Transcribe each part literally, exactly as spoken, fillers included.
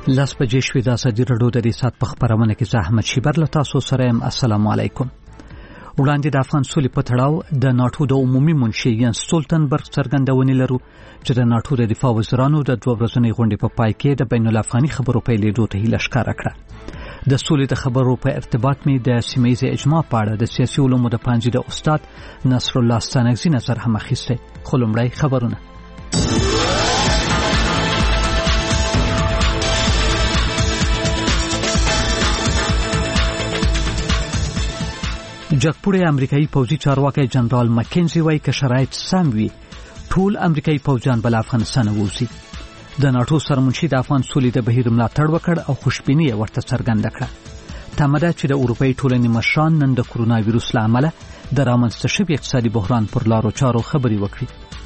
لاس بجې شوې د ازادي راډیو د ریاست په خبرونه کې زه احمد شیبر له تاسو سره یم. السلام علیکم. وړاندې د افغان سولې په تړاو د ناتو د عمومي منشي ینس سټولټنبرګ څرګندونې لرو چې د ناتو د دفاع وزیرانو د دوه ورځنۍ غونډې په پای کې د بین الافغاني خبرو پیلېدو ته هیله ښکاره کړه. د سولې د خبرو په ارتباط می د سیمه ییز اجماع په اړه د سیاسي علومو د پانځي د استاد نصر الله ستانکزي نظر هم اخیسته. خو لومړی خبرونه. جګپوړی امریکایي پوځي چارواکي جنرال مکنزي وایي که شرایط سم وي ټول امریکایي پوځیان بل افغانستان ووزي. د ناتو سرمنشي د افغان سولې د بهیر ملاتړ وکړ او خوشبیني ورته څرګنده کړه. تمه ده چې د اروپאי ټولنې مشران نن د کرونا وایروس له امله د رامنځته شوي اقتصادي بحران پر لارو چارو خبرې وکړي.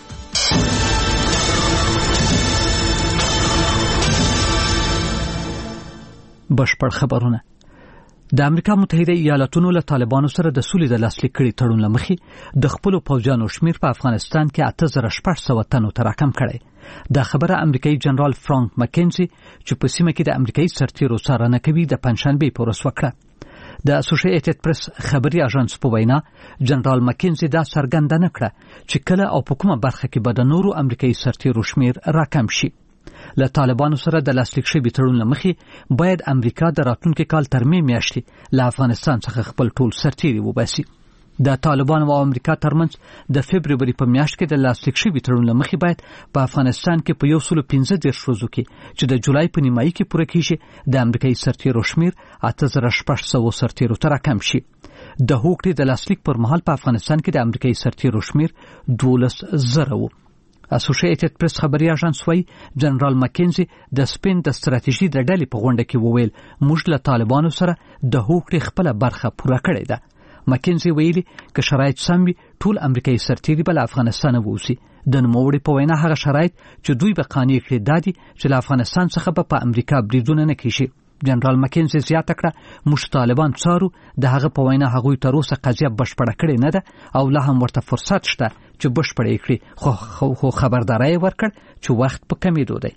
بشپړ خبرونه. د امریکا متحده ایالاتونو له طالبانو سره د سولې د لاسلیک کړي تړون لمخې د خپل پوځیانو شمیر په افغانستان کې اته زره شپږ سوه تنو ته راکم کړی. دا خبره امریکایي جنرال فرانک مکنزي چې په سیمه کې د امریکایي سرتیرو څارنه کوي د پنځشنبه په ورځ وکړه. د اسوسییټډ پریس خبري اژانس په وینا جنرال مکنزي دا څرګنده نکړه چې کله او په کومه برخه کې به د نورو امریکایي سرتیرو شمیر راکم شي. له طالبانو سره د لاسلیک شوي تړون لمخې باید امریکا د راتلونکي کال تر مې میاشتې له افغانستان څخه خپل ټول سرتیري وباسي. د طالبانو او امریکا ترمنځ د فبرवरी په میاشت کې د لاسلیک شوي تړون لمخې باید په افغانستان کې په یو سل پنځه دېرش ورځو کې چې د جولای په نیمایي کې پوره کیږي د امریکایي سرتیرو شمیر اته زره شپږ سوه سرتیرو ته راکم شي. د هوکړې د لاسلیک پر مهال په افغانستان کې د امریکایي سرتیرو شمیر دولس زره و. اسوسییټډ پریس خبري اژانس وايي جنرال مکنزي د سپین د ستراتیژي د ډلې په غونډه کې وویل موږ له طالبانو سره د هوکړې خپل برخه پوره کړې ده. مکنزي ویلي که شرایط سم وي ټول امریکایي سرتیري بل افغانستان ووزي. د نوموړي په وینا هغه شرایط چې دوی به قانع کړي دادي چې له افغانستان څخه به په امریکا بریدونه نه کیږي. جنرال مکنزي زیاته کړه موږ طالبان څارو. د هغه په وینا هغوی تر اوسه قضیه بشپړه کړې نه ده او لا هم ورته فرصت شته چې بشپړه کړي خو خو خبرداري ورکړ چې وخت په کمیدو دی.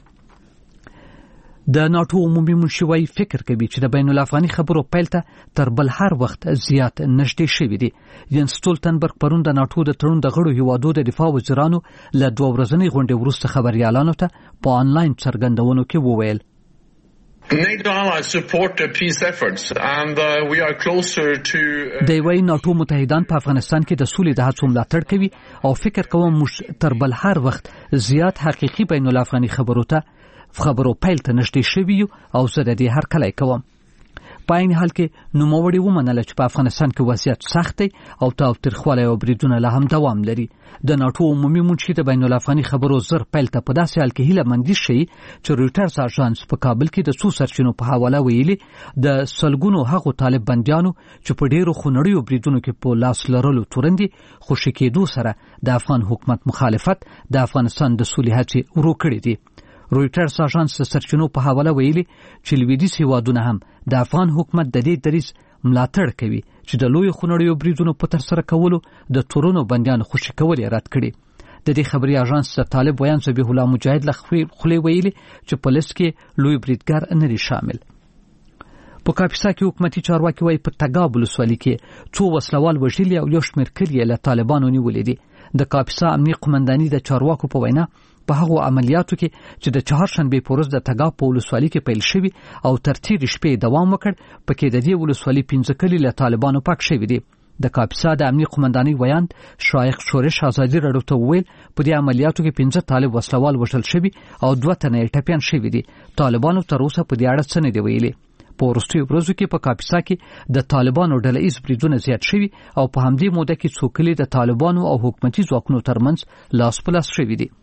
د ناتو عمومي منشي وايي فکر کوي چې د بین الافغاني خبرو پیل ته تر بل هر وخت زیات نږدې شوی دی. ینس سټولټنبرګ پرون د ناتو د تړون د غړو هیوادو د دفاع وزیرانو له دوه ورځنۍ غونډې وروسته خبريالانو ته په آنلاین څرګندونو کې وویل NATO allies support the peace efforts and uh, we are closer to uh... د وی ناتو متحدان په افغانستان کې د سولې د هڅو ملاتړ کوي او فکر کوم موږ تر بل هر وخت زیات حقيقي بین الافغاني خبرو ته خبرو پیل ته نږدې شوي او زه د دې هر کله کوم. په عین حال کې نوموړي ومنله چې په افغانستان کې وضعیت سخت دی او تاوتریخوالی او بریدونه لا هم دوام لري. د ناتو عمومي منشي د بین الافغاني خبرو زر پیل ته په داسې حال کې هیله مندي شي چې رویټرز اژانس په کابل کې د څو سرچینو په حواله ویلي د سلګونو هغو طالب بندیانو چې په ډیرو خونړیو بریدونو کې په لاس لرلو تورندې خوشي کېدو سره د افغان حکومت مخالفت د افغانستان د سولې هڅې ورو کړې دي. رویټرز اژانس د سرچینو په حواله ویلي چې لویدیځ هیوادونه هم د افغان حکومت د دې دریځ ملاتړ کوي چې د لوی خونړیو بریدونو په ترسره کولو د تورونو بندیانو خوشي کول یې رد کړي. د دې خبري اژانس د طالب ویان ذبیح الله مجاهد له خولې ویلي چې په لیست کې لوی بریدګر نه لري شامل. په کاپیسا کې حکومتي چارواکي وايي په تګاب ولسوالۍ کې څو وسلوال وژلي او یو شمېر کلي له طالبانو نیولې دي. د کاپیسا امنیه قومنداني د چارواکو په وینا په هغو عملیاتو کې چې د چهارشنبه په ورځ د تګاب په ولسوالۍ کې پیل شوي او تر تېرې شپې دوام وکړ پکې د دې ولسوالۍ پنځه کلي له طالبانو پاک شوي دي. د کاپیسا د امنیه قومنداني ویان شایخ شورش ازادي راډیو ته وویل په دې عملیاتو کې پنځه طالب وسلوال وژل شوي او دوه تنه یې ټپیان شوي دي. طالبانو تر اوسه په دې اړه څه نه دي ویلي. په وروستیو ورځو کې په کاپیسا کې د طالبانو ډله ایز بریدونه زیات شوي او په همدې موده کې څو کلي د طالبانو او حکومتي ځواکونو ترمنځ لاس په لاس شوي دي.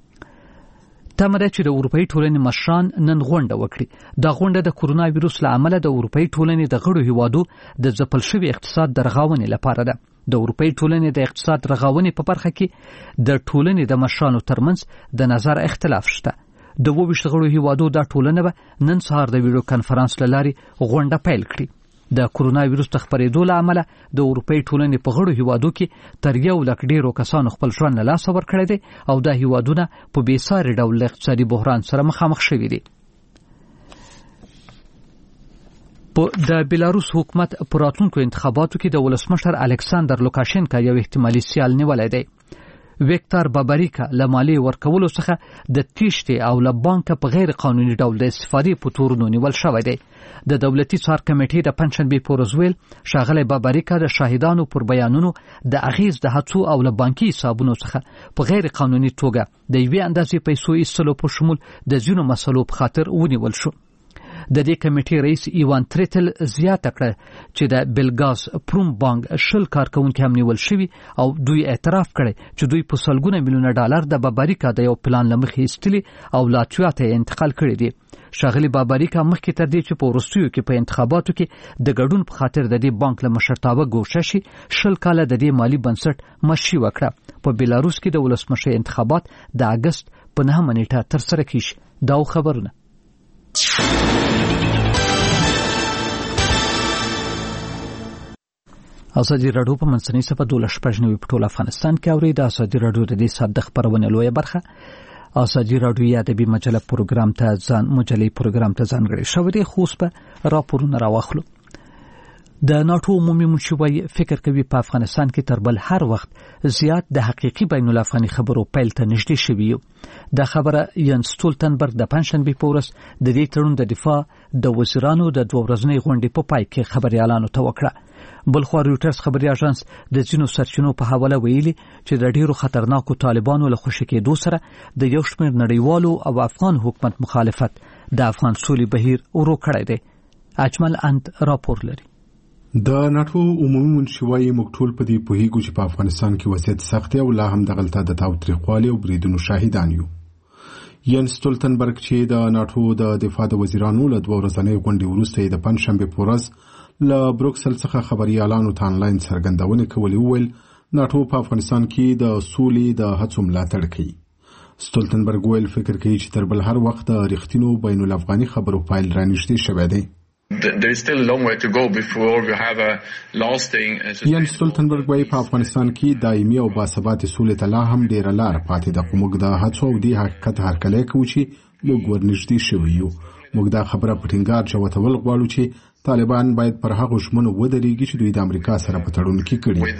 تمه ده چې د اروپאי ټولنې مشران نن غونډه وکړي. دا غونډه د کرونا وایروس له امله د اروپאי ټولنې د غړو هیوادو د ځپل شوي اقتصاد د رغاونې لپاره ده. د اروپאי ټولنې د اقتصاد رغاونې په برخه کې د ټولنې د مشرانو ترمنځ د نظر اختلاف شته. د وویشت غړو هیوادو دا ټولنه به نن سهار د ویډیو کانفرنس له لارې غونډه پیل کړي. د کرونا وایروس د خپرېدو له امله د اروپאי ټولنې په غړو هیوادو کې تر یو لک ډیرو کسانو خپل ژوند له لاسه ورکړی دی او دا هیوادونه په بېساري ډول اقتصادي بحران سره مخامخ شوي دي. په د بیلاروس حکومت په راتلونکو انتخاباتو کې د ولسمشر الکساندر لوکاشنکا یو احتمالي سیال نیولای دی. ویکتور باباریکا له مالیې ورکولو څخه د تیښتې او له بانکه په غیر قانوني ډول د استفادې په تورونو نیول شوی دی. د دولتي څار کمیټې د پنځشنبې په ورځ ویل ښاغلی باباریکا د شاهدانو پر بیانونو د اغیز د هڅو او له بانکي حسابونو څخه په غیر قانوني توګه د یوې اندازې پیسو ایستلو په شمول د ځینو مسلو په خاطر ونیول شو. د دې کمیټې رئیس ایوان تریتل زیاته کړه چې د بلګاز پروم بانک شل کارکونکي هم نیول شوي او دوی اعتراف کړی چې دوی په سلګونه میلیونه ډالر د باباریکا د یو پلان له مخې ایستلي او لاتویا ته انتقال کړي دي. ښاغلي باباریکا مخکې تر دې چې په وروستیو کې په انتخاباتو کې د ګډون په خاطر د دې بانک له مشرتابه ګوښه شي شل کاله د دې مالی بنسټ مشي وکړه. په بیلاروس کې د ولسمشر انتخابات د اګست په نهمه نیټه ترسره کیږي. دا خبرونه ازادي راډیو په منځنۍ صفحه دوله شپږ نوي په ټول افغانستان کې اوري. د ازادي راډیو د دې ساعت د خبرونه لویه برخه ازادي راډیو یا ادبي مجله پروګرام ته ځان مجلې پروګرام ته ځانګړی شوی دی. خو په راپورونه راوخلو. د ناتو عمومي منشي وايي فکر کوي په افغانستان کې تر بل هر وخت زیات د حقيقي بین الافغاني خبرو پیل ته نږدې شوی یو. د خبره ینس سټولتنبرګ د پنځشنبې په ورځ د دې تړون د دفاع د وزیرانو د دوه ورځنۍ غونډې په پای کې خبريالانو ته وکړه. بلخو رويټرز خبري اژانس د ځینو سرچینو په حواله ویلي چې د ډیرو خطرناکو طالبانو له خوشی کېدو سره د یو شمېر نړیوالو او افغان حکومت مخالفت د افغان سولې بهیر ورو کړی دی. اجمل اند راپور لري. د ناتو عمومي منشي موږ ټول په دې پوهیږو چې په افغانستان کې وضعیت سخت او لا هم د غلطه د تاوتریخوالي او بریدونو شاهدان یو. ینس سټولتنبرګ چې د ناتو د دفاع د وزیرانو له دوه ورځنۍ غونډې وروسته د پنځشنبې په ورځ له بروکسل څخه خبريالانو ته آنلاین څرګندونه کولې وویل ناتو په افغانستان کې د سولې د هڅو ملاتړ کوي. سټولتنبرګ ویل فکر کوي چې تر بل هر وخت د رښتینو بین الافغاني خبرو پایل رانږدې شوی دی. There is still a long way to go before we have a lasting ینس سټولتنبرګ وايي په افغانستان کې دایمي او باثبات سولې ته لا هم ډېره لار پاتې ده. خو موږ د هڅو او د حقیقت هرکلی کوو چې موږ ورنږدې شوي یو. موږ دا خبره په ټینګار چوتول غواړو چې طالبان باید پر هغه ژمنو ودرېږي چې دوی د امریکا سره په تړون کې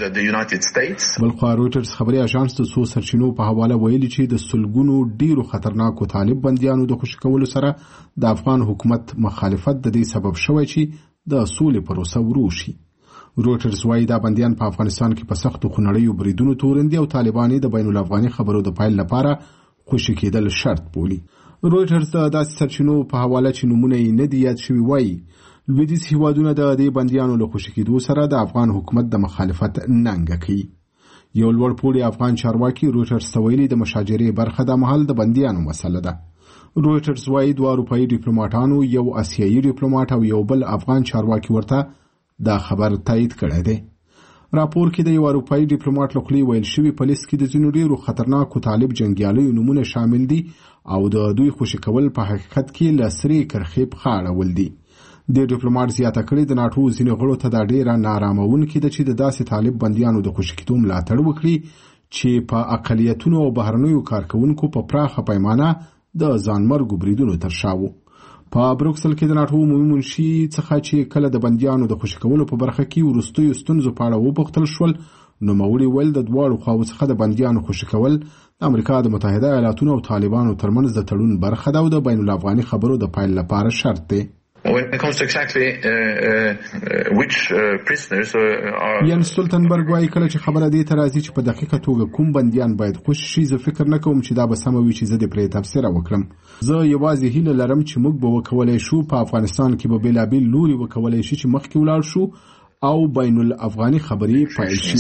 کړي. بلخو رويټرز خبري اژانس د څو سرچینو په حواله ویلي چې د سلګونو ډیرو خطرناکو طالب بنديانو د خوشی کولو سره د افغان حکومت مخالفت د دې سبب شوی چې د سولې پروسه ورو شي. رويټرز وايي دا بنديان په افغانستان کې په سختو خنړیو بریدونو تورندي او طالبان د بین الافغاني خبرو د پایل لپاره خوشی کېدل شرط بولي. رويټرز د داسې سرچینو په حواله چې نمونه یې نه دی یاد شوی وايي لویدیځ هیوادونه د دې بندیانو له خوشی کېدو سره د افغان حکومت د مخالفت ننګه کوي. یو لوړ پوړی افغان چارواکي رويټرز ته ویلي د مشاجرې برخه د محل د بندیانو مسله ده. رويټرز وايي دوه اروپایي ډیپلوماټانو یو اسیایي ډیپلوماټ او یو بل افغان چارواکي ورته دا خبر تایید کړی دی. راپور کې د یو اروپایي ډیپلوماټ له خولې ویل شوی په لیست کې د ځینو ډیرو خطرناکو طالب جنګیالیو نمونه شامل دي او د دوی خوشی کول په حقیقت کې له سرې کرښې پخه اړول دي. د ډیپلوماټ زیاته کړي د ناتو ځینې غړو ته دا ډیره نارامونکې ده چې د داسې طالب بندیانو د خوشی کېدو ملاتړ وکړي چې په اقلیتونو او بهرنیو کارکونکو په پراخه پیمانه د ځانمرګو بریدونو تر شا وو. په بروکسل کې د ناتو عمومي منشي څخه چې کله د بندیانو د خوشی کولو په برخه کې وروستیو ستونزو په اړه وپوښتل شول نو موري ول د دواړو خواو څخه د بندیانو خوشی کول د امریکا د متحده ایالاتونو او طالبانو ترمنځ د تړون برخه ده او د بین الافغاني خبرو د پایل لپاره شرط دی. When it comes to exactly uh, uh, which uh, prisoners uh, are ینس سټولتنبرګ وايي کله چې خبره دې ته راځي چې په دقیقه توګه کوم بندیان باید خوشی شي زه فکر نه کوم چې دا به سم وي چې زه دې پرې تفسیر وکړم. زه یوازې هیله لرم چې موږ به وکولای شو په افغانستان کې به بېلابېل لوري وکولای شي چې مخکې ولاړ شو او بین الافغاني خبرې پیل شي.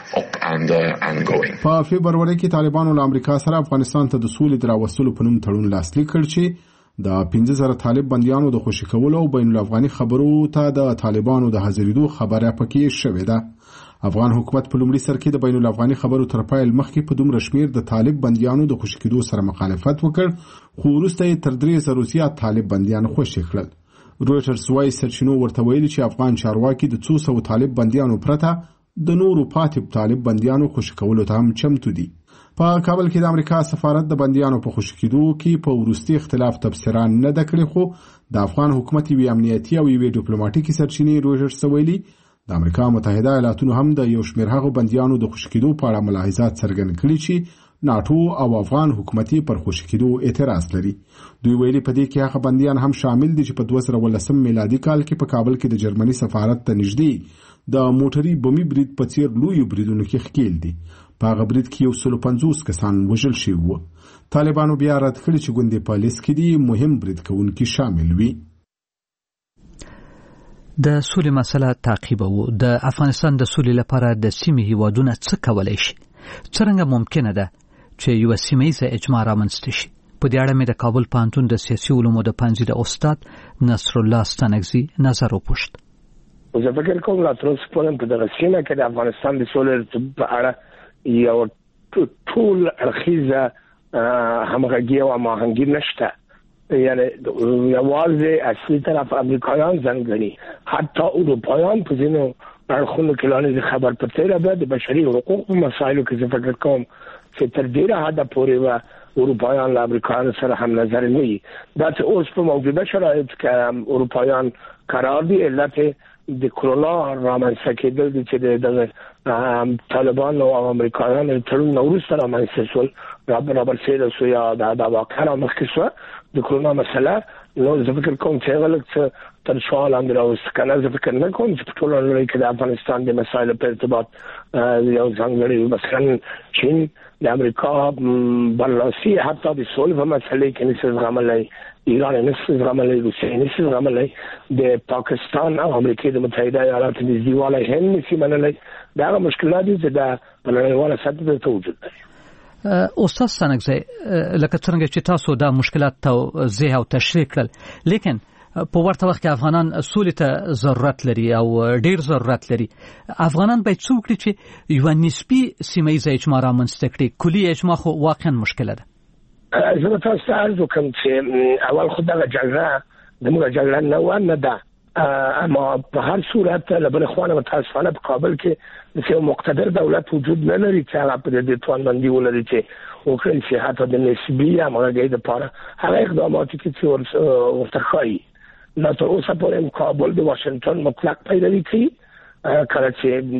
په فبروري کې طالبانو له امریکا سره افغانستان ته د سولې د راوستلو په نوم تړون لاسلیک کړ چې د پنځه زره طالب بندیانو د خوشی کولو او بین الافغاني خبرو ته د طالبانو د حاضرېدو خبره پکې شوې ده. افغان حکومت په لومړي سر کې د بین الافغاني خبرو تر پایل مخکې په دومره شمیر د طالب بندیانو د خوشی کېدو سره مخالفت وکړ خو وروسته یې تر درې زرو زیات طالب بندیان خوشی کړل. رويټرز وايي سرچینو ورته ویلي چې افغان چارواکي د څو سوه طالب بندیانو پرته د نورو پاتې طالب بندیانو خوشی کولو ته هم چمتو دي. په کابل کې د امریکا سفارت د بندیانو په خوشي کېدو کې په وروستي اختلاف تبصره نه ده کړې، خو د افغان حکومت یوې امنیتي او یوې ډیپلوماټیکي سرچینې رویټرز ته ویلي د امریکا متحده ایالاتونو هم د یو شمېر هغو بندیانو د خوشي کېدو په اړه ملاحظات څرګند کړي چې ناټو او افغان حکومتي پر خوشي کېدو اعتراض لري. دوی ویلي په دې کې هغه بندیان هم شامل دي چې په دوه زره ولسم میلادي کال کې په کابل کې د جرمني سفارت ته نږدې د موټري بمي برید په څیر لویو بریدونو کې ښکېل دي. په هغه برید کې یو سل او پنځوس کسان وژل شوي وو. طالبانو بیا رد کړي چې ګوندې په لیست کې دي مهم برید کوونکي شامل وي. د سولې مسله تعقیبوو. د افغانستان د سولې لپاره د سیمې هیوادونه څه کولی شي؟ څرنګه ممکنه ده چې یو سیمه‌ییزه اجماع رامنځته شي؟ په دې اړه مې د کابل پوهنتون د سیاسي علومو د پوهنځي د استاد نصر الله ستانکزي نظر وپوښت. زه فکر کوم لا تر اوسه پورې په دغه سیمه کې د افغانستان د سولې په اړه یو ټول اړخیزه همغږي او هماهنګي نشته. یعنی یوازې اصلي طرف امریکایان ځانګړي، حتی اروپایان په ځینو اړخونو کې لاندې خبر پرته ده. د بشري حقوقو مسایلو کې زه فکر کوم چې تر ډیره حده پورې و اروپایان له امریکایانو سره هم نظر نه وي. دا چې اوس په موجوده شرایط کې اروپایان قرار دي علت د کرونا رامنځته کېدل دي چې د طالبان او امریکایانو تړون وروسته رامنځته شول، رابر سره سو یا د واقعا مخکې شو د کرونا مسله. نو زه فکر کوم چې غلط تر شوال اندر اوس کنه زه فکر نه کوم چې ټول نړۍ کې د افغانستان د مسایلو په ارتباط یو ځانګړی مثلا چین د امریکا برلاسي حتی د سولې په مسله کې نشي زغملای، ایران نشي زغملای، روسیه نشي زغملای، د پاکستان او امریکا د متحده ایالاتو د دیواله هم نشي منلای. دا مشکلات دي چې د نړیواله سطح ته وجود لري. استاد ستانکزي، لکه څنګه چې تاسو دا مشکلات توضیح او تشریح کړل، لیکن په ورته وخت کې افغانان سولې ته ضرورت لري او ډیر ضرورت لري. افغانان باید څه وکړي چې یو نسبی سیمه‌ییزه اجماع رامنځته کړي؟ کلي اجماع خو واقعا مشکله ده. زه تاسو ته عرض وکړم چې اول خو دغه جګړه دغه جګړه نه و نه ده، اما په هر صورت له بل خوانه متاسفانه په کابل کې یو مقتدر دولت وجود نه لري چې هغه په دې توانمندي ولري چې وکړي چې حتی د نسبي همغږۍ لپاره هغه اقدامات چې ورته ښایي. نو تر اوسه پورې کابل د واشنگټن مطلق پیروي کوي، کله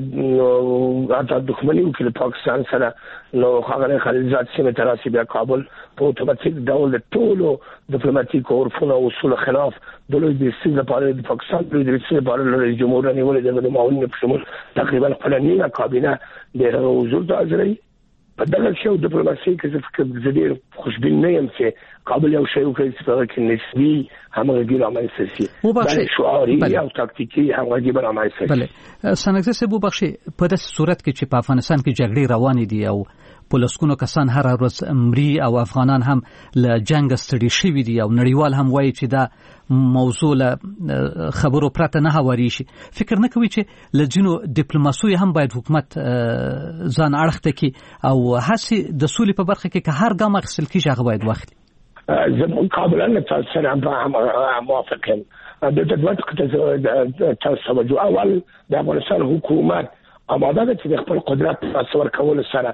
چې حتی دښمني وکړي پاکستان سره نو هغه خلیجات سیمه ته راسي، بیا کابل په اتوماتیک ډول د ټولو ډیپلوماټیک عرفونو او اصولو خلاف د لوی د سیمې لپاره د پاکستان د رئیس لپاره رئیس جمهور نیولې د معاونین په شمول تقریبا خپل نیمه کابینه د حضور ته حاضرې. په دغه شی او ډیپلوماسي کې زه فکر ډېر خوشبین نه یم چې کابل یو شی وکړي چې په کې نسبي همغږي رامنځته شي، بلکې شعاري او تاکتیکي همغږي رامنځته شي. بله ستانکزي صاحب، وبخښئ، په داسې صورت کې چې په افغانستان کې جګړې روانې دي او په لسګونو کسان هر ورځ مري او افغانان هم له جنګ ستړي شوي دي او نړیوال هم وایي چې دا موضوع له خبرو پرته نه هواري شي، فکر نه کوي چې له ځینو ډیپلوماسیو هم باید حکومت ځان اړخته کړي او هسې د سولې په برخه کې که هر ګام اخیستل کېږي هغه باید واخلي؟ زه قابلا تاسو سره موافق یم. د دوه ټکو تاسو توجه، اول د افغانستان حکومت آماده ده چې د خپل قدرت په تصور کولو سره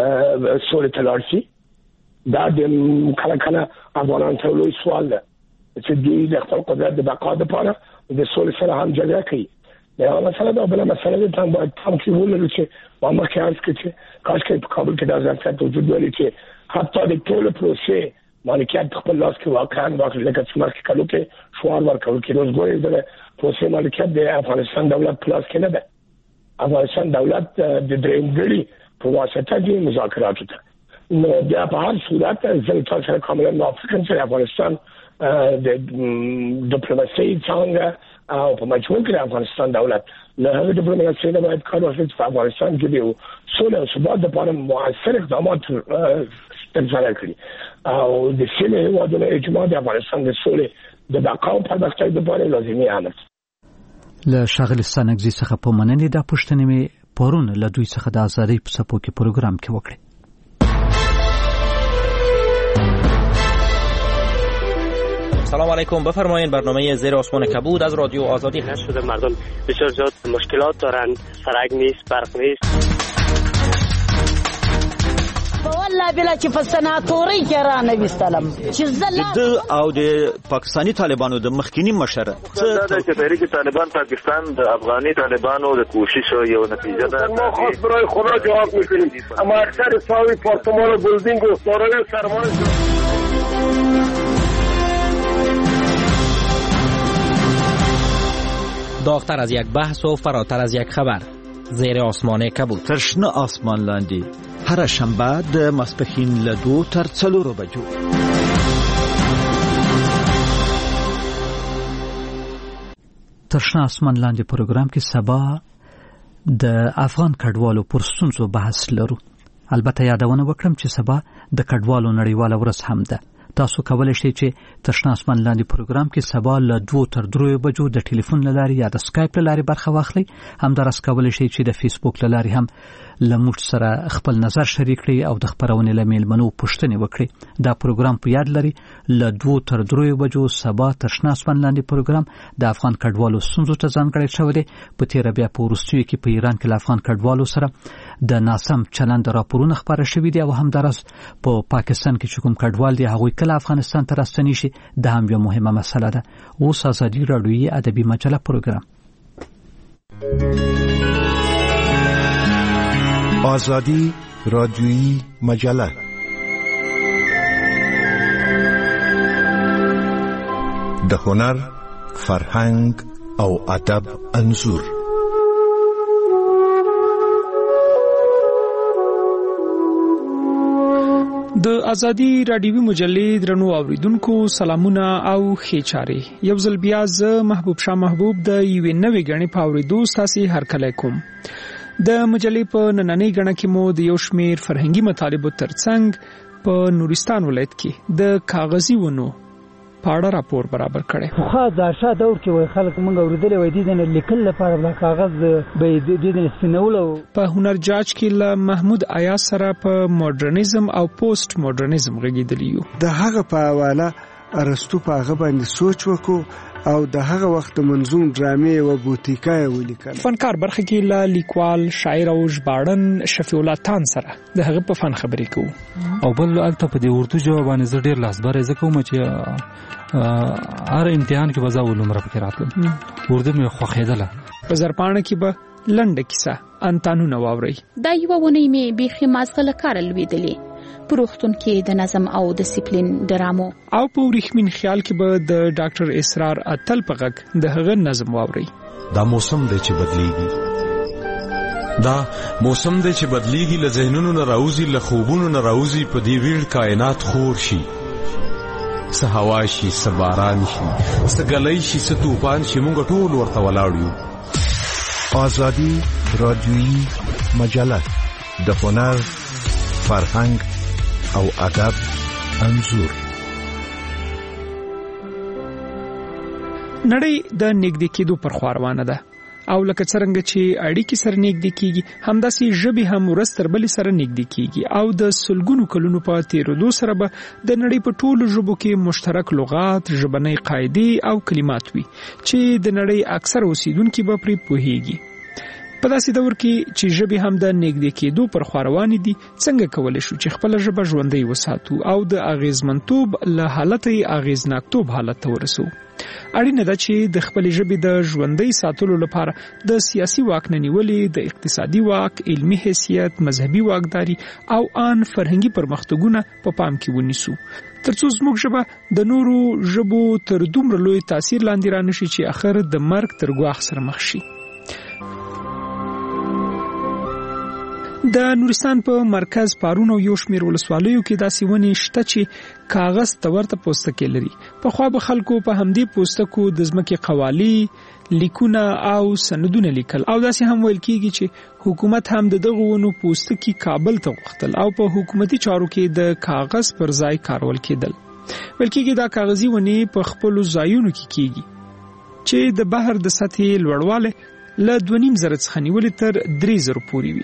سولې ته لاړ شي. دا د کله کله افغانانو ته لوی سوال ده چې دوی د خپل قدرت د بقا لپاره د سولې سره هم جګړه کوي. دا مسله ده. بله مسله ده چې باید پام کې ولرو چې ما مخکې عرض کړی چې کاش کې په کابل کې دا ظرفیت وجود ولري چې حتی د ټولو پروسې مالکیت په خپل لاس کې واقعا واخلي، لکه چې مخکې کلو کې شعار ورکول کېده. اوس ګورئ د پروسې مالکیت د افغانستان دولت په لاس کې نه ده. افغانستان دولت د درېیم ګړي په واسطه کې مذاکراتو ته. نو بیا په هر صورت زه تاسو سره کاملا موافق یم چې افغانستان د ډیپلوماسي څنګه او په مجموع کې افغانستان دولت له هغه ډیپلوماسي نه باید کار وکړي چې په افغانستان کې د سولې او ثبات لپاره مؤثر اقدامات ترسره کړي او د سیمې هیوادونو اجماع د افغانستان د سولې د بقا او پرمختګ لپاره لازمي عمل. له ښاغلي ستانکزي څخه په مننې دا پوښتنې مې پرون له دوی څخه د ازادۍ په څپو کې پروګرام کې وکړې. سلام علیکم، بفرمایید. برنامه زیر آسمان کبود از رادیو آزادی هست شده. مردم بسیار زیاد مشکلات دارن، سرک نیست، برق نیست. والله بلا چې په سناتوري کې را نه وستلم چې زلا د او د پاکستاني طالبانو د مخکینی مشر څه د تحریک طالبان پاکستان د افغاني طالبانو د کوشش یو نتیجه ده. ما خاص برای خدا جواب میکنیم اما اکثر ساوی پارتمان بلدینگ و دارای سرمایه داغتر از یک بحث و فراتر از یک خبر. زیر آسمان کبود. ترشنه آسمان لاندی. هر شنبه د ماسپښین له دوه تر څلورو بجو. ترشنه آسمان لاندې پروګرام کې سبا د افغان کډوالو پر ستونزو بحث لرو. البته یادونه وکړم چې سبا د کډوالو نړیواله ورځ هم ده. تاسو کولای شئ چې ترشنه آسمان لاندې پروګرام کې سبا له دوه تر درې بجو د ټلیفون لاري یا د سکایپ لاري برخه واخلئ. همدارس کولای شئ چې د فیسبوک لاري هم لموږ سره خپل نظر شریک کړئ او د خبرونې لمیل منو پوښتنې وکړئ. دا پروګرام په یاد لري له دوه تر درې بجو سبا ترشنه آسمان لاندې پروګرام د افغان کډوالو ستونزو ته ځانګړی شوی دی. په تیر بیا په وروستیو کې په ایران کې له افغان کډوالو سره د ناسم چلند راپورونه خبره شوي دي او همدارس په پاکستان کې چې کوم کډوال دي هغوی کله افغانستان ته راستنی شي دا هم یو مهمه مسله ده. اوس ازادي راډیویي ادبي مجله پروګرام. آزادی رادیویی مجله د هنر، فرهنګ او ادب انځور. د ازادي رادیوي مجلې درنو اوریدونکو سلامونه او ښې چارې. یو ځل بیا زه محبوب شاه محبوب د یوې نوې غنې په اوریدو ستاسو هرکلی کوم. د مجلې په نننۍ غنه کې مو د یو شمیر فرهنګي مطالبو ترڅنګ په نورستان ولایت کې د کاغذي ونو پاړه راپور برابر کړي. خو دا شاده دور کې وای خلک مونږ اوریدل وای دي د لیکل لپاره بل کاغذ به د دې سپینولو. په هنر جاج کې له محمود ایاز سره په ماډرنیزم او پوسټ ماډرنیزم غږیدلی یو. د هغه په حواله ارسطو په هغه باندې سوچ وکړو او د هغه وخت منظوم ډرامې او بوتیکای ولیکل. فنکار برخه کې له لیکوال، شاعر او ژباړن شفیع الله تان سره د هغه په فن خبرې کوو. او بل البته په دې اردو جواب باندې زه ډیر لاسبره زکوم چې هر امتحان کې وځو ولومره پکې راتلم. اردو مې خوښیدله. په زرپانه کې به لنډه کیسه انتانونه واوري. دا یو ونی مې بيخي مازغله کار لویدلې. پروختون کې د نظم او ډیسپلین ډرامو او په ورېخمین خیال کې به د ډاکټر اسرار اتل په غږ د هغه نظم واوري. دا موسم دی چې بدلیږي. دا موسم دی چې بدلیږي، له ذهنونو نه راوځي، له خوبونو نه راوځي، په دې ویړ کائنات خور شي. څه هوا شي، څه باران شي، څه ګلۍ شي، څه طوفان شي، موږ ټول ورته ولاړ یو. آزادی رادیویی مجله د هنر، فرهنګ او ادب انځور. نړۍ د نږدې کېدو پر خوا روانه ده او لکه څنګه چې اړیکې سره نږدې کیږي همداسې ژبې هم ورځ تر بلې سره نږدې کیږي او د سلګونو کلونو په تیرېدو سره به د نړۍ په ټولو ژبو کې مشترک لغات، ژبنۍ قاعدې او کلمات وي چې د نړۍ اکثر اوسیدونکو به پرې پوهیږي. په داسې دور کې چې ژبې هم د نږدې کېدو پر خوا روانې دي، څنګه کولی شو چې خپله ژبه ژوندۍ وساتو او د اغیزمنتوب له حالته یې اغیزناکتوب حالت ته ورسو؟ اړینه ده چې د خپلې ژبې د ژوندۍ ساتلو لپاره د سیاسي واک نه نیولې، د اقتصادي واک، علمي حیثیت، مذهبي واکداري او آن فرهنګي پرمختګونه په پام کې ونیسو، ترڅو زموږ ژبه د نورو ژبو تر دومره لوی تاثیر لاندې رانشي چې اخر د مرګ تر ګواښ سره مخ شي. د نورستان په مرکز پارون او یو شمیر ولسوالیو کې داسې ونې شته چې کاغذ ته ورته پوستکي لري. پخوا به خلکو په همدې پوستکو د ځمکې قوالي، لیکونه او سندونه لیکل او داسې هم ویل کېږي چې حکومت هم د دغو ونو پوستکي کابل ته غوښتل او په حکومتي چارو کې د کاغذ پر ځای کارول کېدل. ویل کېږي دا کاغذي ونې په خپلو ځایونو کې کېږي چې د بحر د سطحې لوړوالی له دوه نیم زره څخه نیولې تر درې زره پورې وي.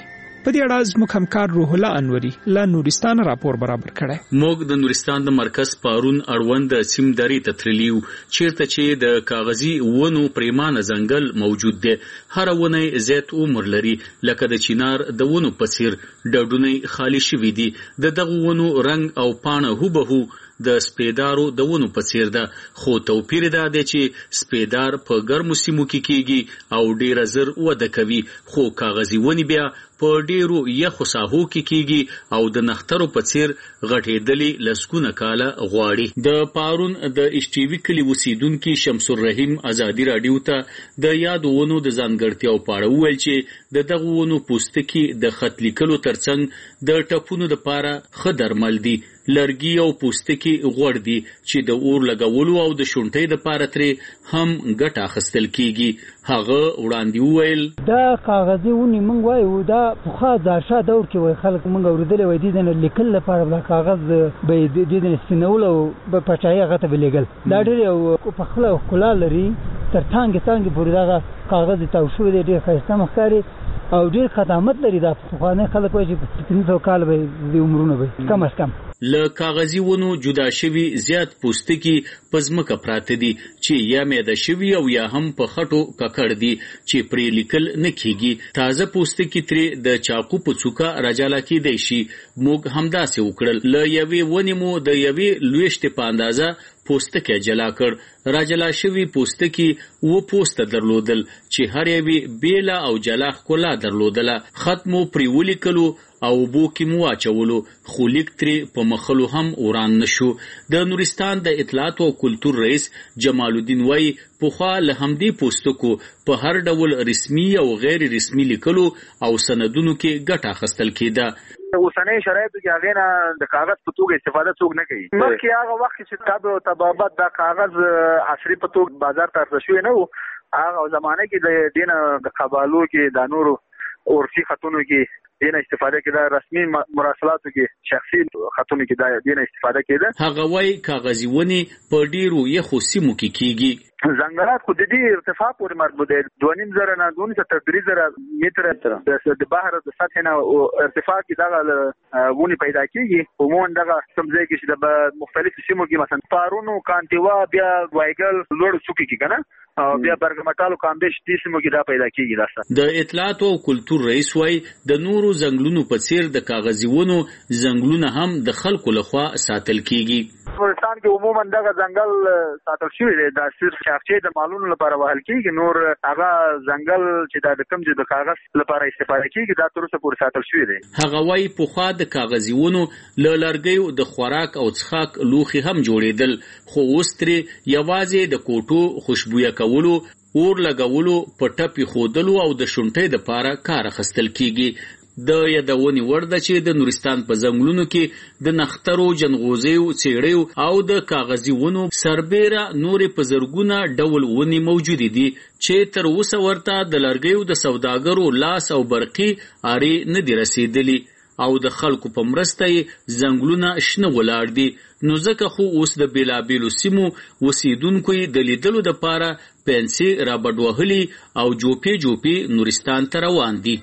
په دې اړه زموږ همکار روح الله انوري له نورستان راپور برابر کړی. موږ د نورستان د مرکز پارون اړوند سیم درې ته تللیو چیرته چې د کاغذي ونو پریمانه ځنګل موجود دی. هر ونه زیات عمر لري لکه د چینار د ونو په څیر ډډونه خالی شوي دي. د دغه ونو رنگ او پاڼه هوبهو د سپیدارو د ونو په څیر ده، خو توپیر دا دی چې سپیدار په ګرمو سیمو کې کیږي او ډیره زر وده کوي، خو کاغذي ونی بیا په ډیرو یخو ساحو کې کیږي او د نخترو په څیر غټېدلې لسګونه کاله غواړي. د پارون د اشټیوي کلي اوسیدونکي شمس الرحیم ازادي راډیو ته د یادو ونو د ځانګړتیاو په اړه وویل چې د دغو ونو پوستکي د خط لیکلو ترڅنګ د ټپونو دپاره ښه درمل دي. لرګي او پوستکي غوړ دي چې د اور لګولو او د شونټۍ دپاره ترې هم ګټه اخیستل کیږي. هغه وړاندې وویل دا کاغذي ونې موږ وایو دا پخوا ځارشا دور کې وای خلک موږ اورېدلی وای دي د لیکل لپاره دا کاغذ به یې د دې سپینول او به پټایي هغه ته به لیږل. دا ډېر یو په خپله ښکلا لري، تر ټانګې ټانګې پورې دغه کاغذ تاو شوی دی، ډېر ښایسته مښکاري او ډېر خدمت لري. دا پخواني خلک وایي چې پنځه سوه کاله به د عمرونه به کم از کم. له کاغذي ونو جدا شوي زیات پوستکي په ځمکه پراته دي چې یا میده شوي او یا هم په خټو ککړ دي چې پرې لیکل نه کیږي. تازه پوستکي ترې د چاقو په څوکه راجلا کیدی شي. موږ همداسې وکړل. له یوې ونې مو د یوې لویشتې په اندازه پوستکی جلا کړ. راجلا شوي پوستکي و پوسته درلودل چې هر یوې بیله او جلا ښکلا درلودله. خط مو پرې ولیکلو او بو کې مو واچولو، خو لیک ترې په مخلو هم وران نشو. د نورستان د اطلاعات او کلتور رئیس جمال الدین وای پخوا له همدې پوستکو په هر ډول رسمي او غیر رسمي لیکلو او سندونو کې ګټه اخیستل کېده. اوسنۍ شرایطو کې هغې نه د کاغذ په توګه استفاده څوک نه کوي. مخکې هغه وخت چې کتاب او طبابت دا کاغذ عصري په توګه بازار ته عرضه شوی نه و، هغه زمانه کې د دې نه د قبالو کې د نورو عرفي خطونو کې دینه استفاده کېده، رسمي مراسلاتو کې شخصي خطونو کې دا دینه استفاده کېده. هغه وای کاغذي ونې په ډیرو یخو سیمو کې کیږي. ځنګلات خو د دې ارتفاع پورې مربوط دي. دوه نیم زره نه دوه نیم تر درې زره متره د بحر د سطح نه ارتفاع کې دغه ونې پیدا کیږي. عموما دغه کوم ځای کې چې د مختلفو سیمو کې مثلا پارونو، کانتیوا، بیا وایګل، لوړ څوکې کې کنه او بیا برګمټالو، کامبیش دې سیمو کې دا پیدا کیږي. دا د اطلاعات او کلتور رئیس وای د نورو ځنګلونو په څیر د کاغذي ونو ځنګلونه هم د خلکو لخوا ساتل کیږي. افغانستان کې عموما دغه ځنګل ساتل شوی دی، دا صرف شاخچې د مالونو لپاره وهل کیږي. نور هغه ځنګل چې دا د کوم ځای د کاغذ لپاره استفاده کیږي دا تر اوسه پورې ساتل شوی دی. هغه وايي پخوا د کاغذي ونو له لرګیو د خوراک او څښاک لوښي هم جوړېدل، خو اوس ترې یوازې د کوټو خوشبویه کولو، اور لګولو، په ټپي ښودلو او د شونټۍ دپاره کار اخیستل کیږي. د یادونې وړ ده چې د نورستان په ځنګلونو کې د نخترو، جنغوزیو، څېړیو او د کاغذي ونو سربیره نورې په زرګونه ډول ونې موجودې دي چې تر اوسه ورته د لرګیو د سوداګرو لاس او برقي ارې نه دي رسېدلي او د خلکو په مرسته یې ځنګلونه شنه ولاړ دي. نو ځکه خو اوس د بېلابېلو سیمو اوسېدونکو یې د لیدلو دپاره پنسې رابډ وهلي او جوپې جوپې نورستان ته روان دي.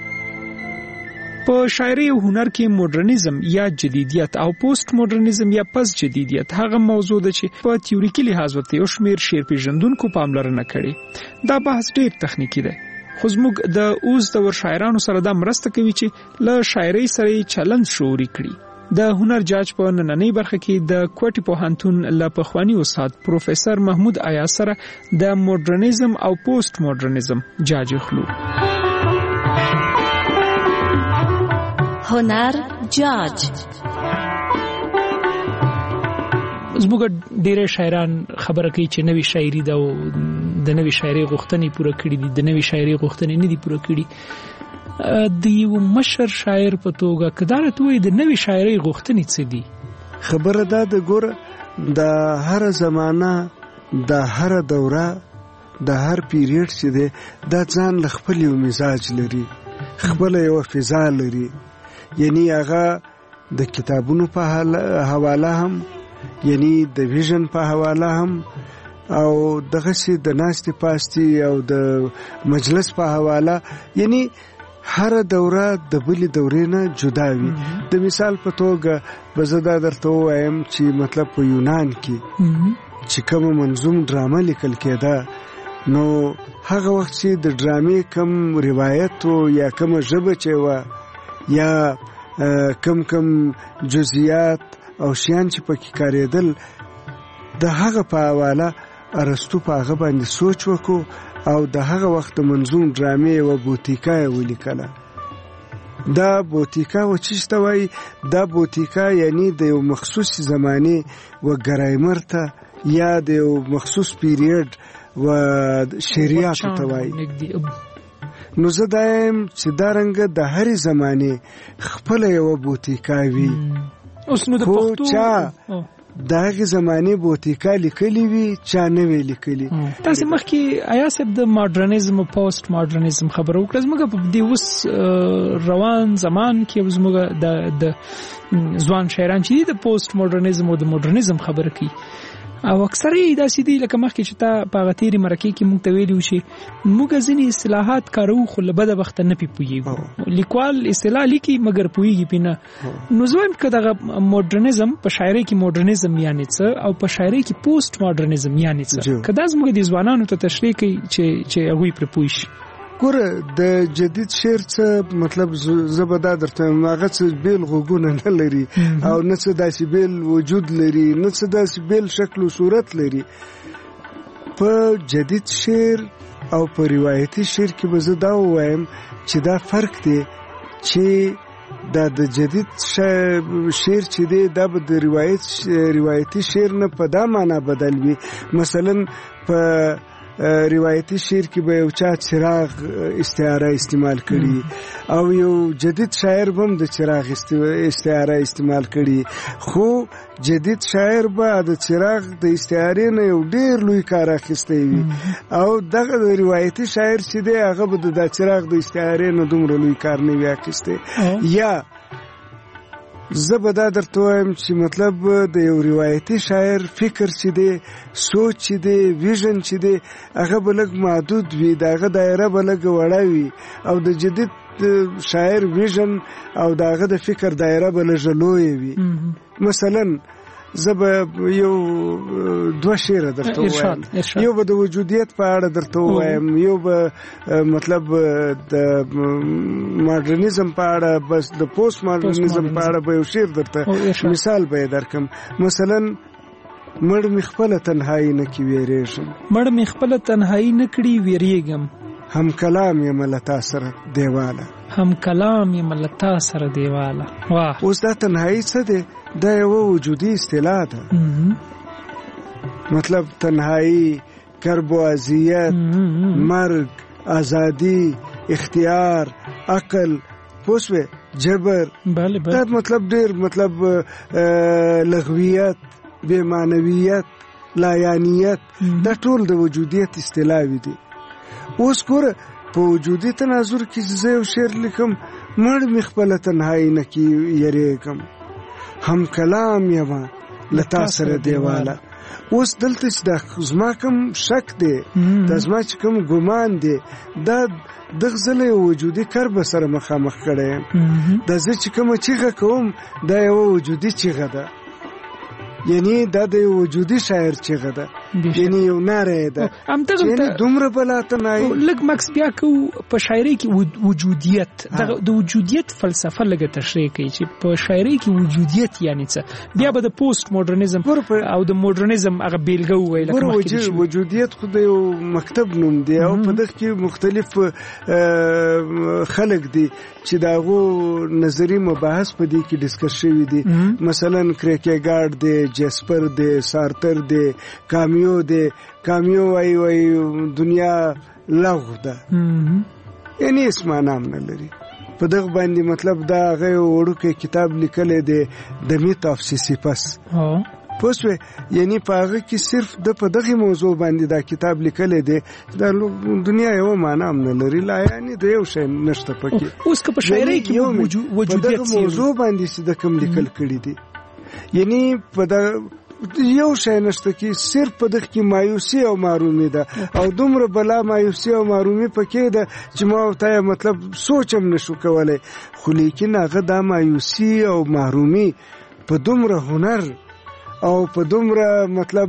په شاعري او هنر کې مدرنیزم یا جدیدیت او پوسټ مدرنیزم یا پس جدیدیت هغه موضوع ده چې په تیوریکي لحاظ ورته یو شمېر شعر پیژندونکو پاملرنه کړې. دا بحث ډېر تخنیکي دی، خو زموږ د اوس دور شاعرانو سره دا مرسته کوي چې له شاعرۍ سره یې چلند شعوري کړي. د هنر جاج په نننۍ برخه کې د کوټي پوهنتون له پخواني استاد پروفیسور محمود ایاز سره د مدرنیزم او پوسټ مدرنیزم جاج خلو. هنر جاج زموږ ډېر شاعران خبره کوي چې نوې شاعري ده او د نوې شاعري غوښتنې پوره کړي دي، د نوې شاعري غوښتنې نه دي پوره کړي. د یو مشر شاعر په توګه که دا راته وایي د نوې شاعري غوښتنې څه دي؟ خبره دا ده، ګوره د هره زمانه، د هره دوره، د هر پیریډ چې دی دا ځان له خپل یو مزاج لري، خپل یو فضا لري. یعنی هغه د کتابونو په حواله هم، یعنی د ویژن په حواله هم، او دغه سي د ناستې پاستي او د مجلس په حواله، یعنی هر دوره د بلې دورې نه جدا وي. د مثال په توګه به زه دا درته ووایم چې مطلب په یونان کې چې کومه منظوم ډرامه لیکل کېده، نو هغه وخت چې د ډرامې کم روایت و یا کومه ژبه چې وه یا کم کم جزئیات او شیان چې پکې کارېدل، د هغه په حواله ارسطو په هغه باندې سوچ وکړو او د هغه وخت منظوم ډرامې و بوتیکا یې ولیکله. دا بوتیکا و چیش ته وایي؟ دا بوتیکا یعنی د یو مخصوص زمانې و ګرایمر ته یا د یو مخصوص پیریډ و شریعت ته وایي. نو زه دا یم چې دا رنګه د هرې زمانې خپله یوه بوتیکا وي. اوس نو د پښتو د هغې زمانې بوتیکا لیکلي وي، چا نه وی لیکلي. تاسې مخکې ایا صاحب د ماډرنیزم او پوسټ ماډرنیزم خبره وکړه. زموږ په دې اوس روان زمان کې زموږ د ځوان شاعران چې د پوسټ ماډرنیزم او د ماډرنیزم خبره کوي او اکثر یې داسې دي لکه مخکې چې تا په هغه تېرې مرکې کې موږ ته ویلي وو چې موږ ځینې اصطلاحات کاروو خو له بده وخته نه پې پوهېږو. لیکوال اصطلاح لیکي مګر پوهېږي پې نه. نو زه وایم که دغه ماډرنیزم په شاعرۍ کې ماډرنیزم یعنې څه او په شاعرۍ کې پوسټ ماډرنیزم یعنې څه، که دا زموږ د ځوانانو ته تشریح کوي چې چې هغوی پرې پوه شي. ګوره د جدید شعر څه مطلب زه به دا درته وایم، هغه څه بیل غوږونه نه لري او نه څه داسې بیل وجود لري، نه څه داسې بیل شکل و صورت لري. په جدید شعر او په روایتي شعر کې به زه دا ووایم چې دا فرق دی چې دا د جدید شعر چې دی دا به د روایت روایتي شعر نه په دا معنا بدل وي. مثلا په روایتي شعر کې به یو چا چراغ استعاره استعمال کړي او یو جدید شاعر هم د چراغ استعاره استعمال کړي، خو جدید شاعر به د چراغ د استعارې نه یو ډیر لوی کار اخیستی وي او دغه د روایتي شاعر چې دی هغه به د چراغ د استعارې نه دومره لوی کار نه وي اخیستی. یا زه به دا درته وایم چې مطلب د یو روایتي شاعر فکر چې دی، سوچ چې دی، ویژن چې دی، هغه به لږ محدود وي، د هغه دایره به لږ وړه وي او د جدید شاعر ویژن او د هغه د فکر دایره به لږ لویه وي. مثلا زه به یو دوه شعره درته ووایم، یو به د وجودیت په اړه درته ووایم، یو به مطلب د ماډرنیزم په اړه، بس د پوسټ ماډرنیزم په اړه به یو شعر درته مثال به یې درکم. مثلا مړ مې خپله تنهایي نه کې ویرېږم، مړ مې خپله تنهایي نه کړي ویرېږم، هم کلام یم له تا سره دیواله، هم کلام یم له تا سره دیواله. واه، اوس دا تنهایي څه دی؟ دا یوه وجودي اصطلاح ده. مطلب تنهایی، کرب و اذیت، مرگ، ازادي، اختیار، عقل، پوسوه، جبر، دا مطلب ډیر مطلب لغویت، بے معنویت، لایانیت، دا ټول د وجودیت اصطلاحوي دي. اوس ګوره په وجودي تناظر کې زه یو شعر لیکم، مړ مې خپله تنهایي نه کې یریږم، هم کلام یما لتا سره دیواله. اوس دلته چې دا زما کوم شک دی، دا زما چې کوم ګمان دی، دا دغه ځله یو وجودي کرب سره مخامخ کړی یم. دا زه چې کومه چیغه کوم دا یوه وجودي چیغه ده، یعنی دا د یو وجودي شاعر چیغه ده، یعنی یو ناره ده، یعنی دومره بلا تنهایي. لږ مکس بیا کوو په شاعرۍ کې وجودیت، د وجودیت فلسفه لږه تشریح کوي چې په شاعرۍ کې وجودیت یعنی څه. بیا به د پوسټ ماډرنیزم او د ماډرنیزم هغه بیلګه ووایي. لکه وجودیت خو د یو مکتب نوم دی او په دغه کې مختلف خلک دي چې د هغو نظري مباحث په دې کې ډسکس شوي دي. مثلا کریکیګارډ دی، جسپر دی، سارتر دی، کامیو دی. کامیو وای وای دنیا لغو ده، یعنی اسم نام نه لري. په دغه باندې مطلب دا هغه وړوکی کتاب لیکلی دی د میت آف سیسیپس، پوسوې، یعنی په هغه کې صرف د په دغه موضوع باندې دا کتاب لیکلی دی. دا دنیا یو معنا هم نه لري، لا یعنی د یو شی نشته پکې. اوس که په شاعرۍ کې وجودیت په دغه موضوع باندې چې د کوم لیکل کړي دي، یعنی په یو شی نشته کې صرف په دغه کې مایوسی او محرومي ده او دومره بلا مایوسی او محرومي پکې ده چې ما ته مطلب سوچم نشو کولای خو لیکن هغه د مایوسی او محرومي په دومره هنر او په دومره مطلب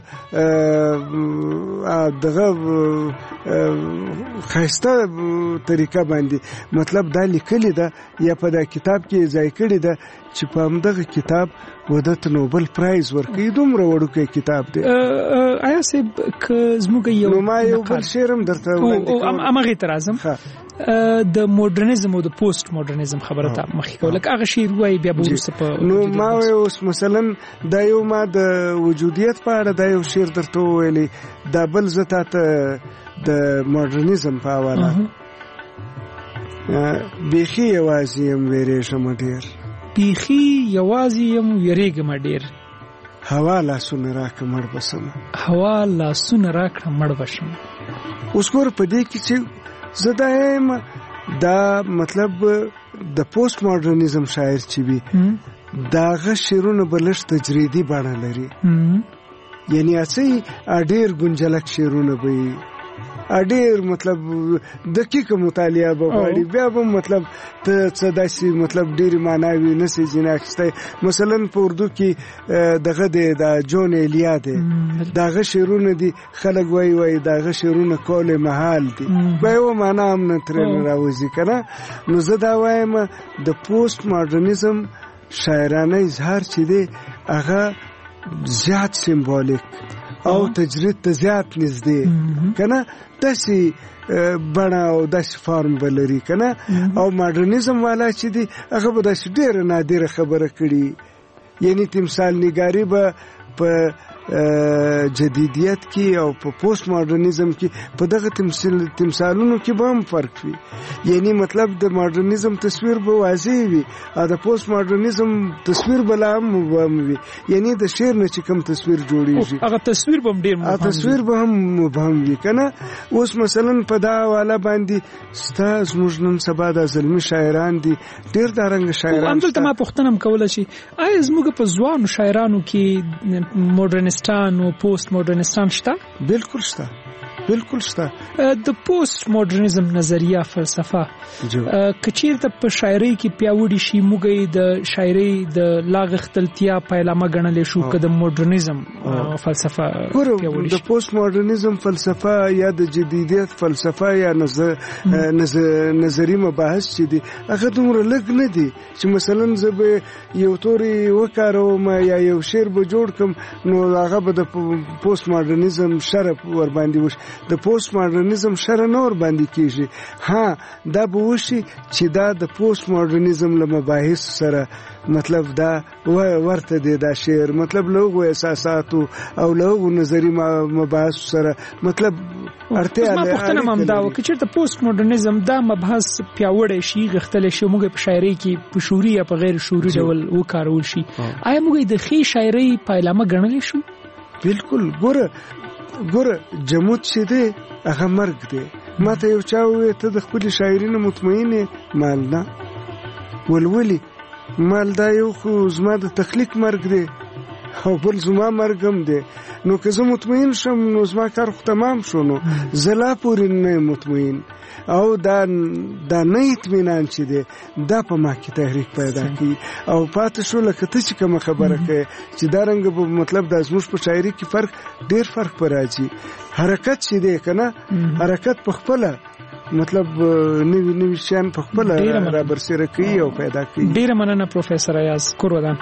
دغه خاصه طریقه باندې مطلب دا لیکلی ده یا په دا کتاب کې ځای کړی ده چې په همدغه کتاب ودت نوبل پرایز ورکړي دومره وړوکی کتاب دی آیا صاحب که زموږ یو نو ما یو بل شعر هم درته وړاندې کوم همغې ته راځم د موډرنیزم او د پوسټ موډرنیزم خبره ته مخکې کوم لکه هغه شعر وایي بیا به وروسته په نو ما اوس مثلا دا یو ما د وجودیت په اړه دا یو شعر درته وویلی دا بل زه تا ته د موډرنیزم په حواله بیخي یوازې یم ویرېږم ډېر بیخي یوازې یم ویرېږم ډېر هوا لاسونه راکړه مړ به شم هوا لاسونه راکړه مړ به شم اوس ګوره په دې کې چې زه دا یم دا مطلب د پوسټ موډرنیزم شاعر چې وي د هغه شعرونه به لږ تجریدي بڼه لري یعنی اڅې ډېر ګنجلک شعرونه به وي ډېر مطلب دقیقه مطالعه به غواړي بیا به مطلب ته څه داسې مطلب ډېرې معناوي نسې ځینې اخیستی مثلا په اردو کې دغه دی دا جون ایلیا دی د هغه شعرونه دي خلک وایي وایي د هغه شعرونه کول محال دي بیا یوه معنا هم نه ترې نه راوځي که نه نو زه دا وایم د پوسټ موډرنیزم شاعرانه اظهار چې دی هغه زیات سیمبولیک او تجرید ته زیات نږدې کنه داسې بڼه او داسې فارم به لري کنه او ماډرنیزم والا چې دی هغه به داسې ډېره نادره خبره کړي یعنی تمثال نګاري به په جدیدیت کې او په پوسټ موډرنیزم کې په دغه تمثال تمثالونو کې به هم فرق وي یعنی مطلب د موډرنیزم تصویر به واضح وي او د پوسټ موډرنیزم تصویر به لا هم وي یعنی د شعر نه چې کوم تصویر جوړیږي هغه تصویر به هم ډېر مبهم وي تصویر به هم مبهم وي که نه اوس مثلا په دا حواله باندې ستا زموږ نن سبا دا زلمي شاعران دي ډېر دا رنګه شاعران همدلته ما پوښتنه هم کوله چې آیا زموږ په ځوانو شاعرانو کې موډرنیزم او پوسټ موډرنستان شته بالکل شته بالکل شته د پوسټ موډرنیزم نظریه فلسفه کچیرته په شاعرۍ کې پیاوړی شي موږ د شاعرۍ د لاغختلتیا پیلامه ګڼل شو که د موډرنیزم فلسفه پیاوړی شي د پوسټ موډرنیزم فلسفه یا د جدیدیت فلسفه یا نظری مباحث چې دي هغه دومره لږ نه دي چې مثلا زه به یو توري وکاروم یا یو شعر به جوړ کړم نو هغه به د پوسټ موډرنیزم شرف ور باندې وش د پوسټ موډرنیزم شر نه ور باندې کیږي ها دا به وشي چې دا د پوسټ موډرنیزم له مباحث سره مطلب دا ورته دی دا شعر مطلب له هغو احساساتو او له هغو نظري مباحث سره مطلب اړتیا لري پوښتنه هم دا وه که چېرته پوسټ موډرنیزم دا مبحث پیاوړی شي غښتلی شي موږ په شاعرۍ کې په شعوري یا په غیر شعوري ډول وکارول شي آیا موږ د ښې شاعرۍ پیلامه ګڼلی شو بالکل ګوره ګوره جمود چې دی هغه مرګ دی ما ته یو چا وویل ته د خپلې شاعري نه مطمئن یې مال نه ولولي مال دا یو خو زما د تخلیق مرګ دی او بل زما مرګ هم دی نو که زه مطمئن شم نو زما کار خو تمام شو نو زه لا پورې نه مطمئن او دا دا نه اطمینان چې دی دا په ما کې تحریک پیدا کوي او پاتې شو لکه ته چې کومه خبره کوې چې دا رنګه به مطلب دا زموږ په شاعري کې فرق ډېر فرق به راځي حرکت چې دی که نه حرکت په خپله مطلب نوی نوی شیان په خپله را برسېره کوي او پیدا کوي ډېره مننه پروفیسر ایاز کورودان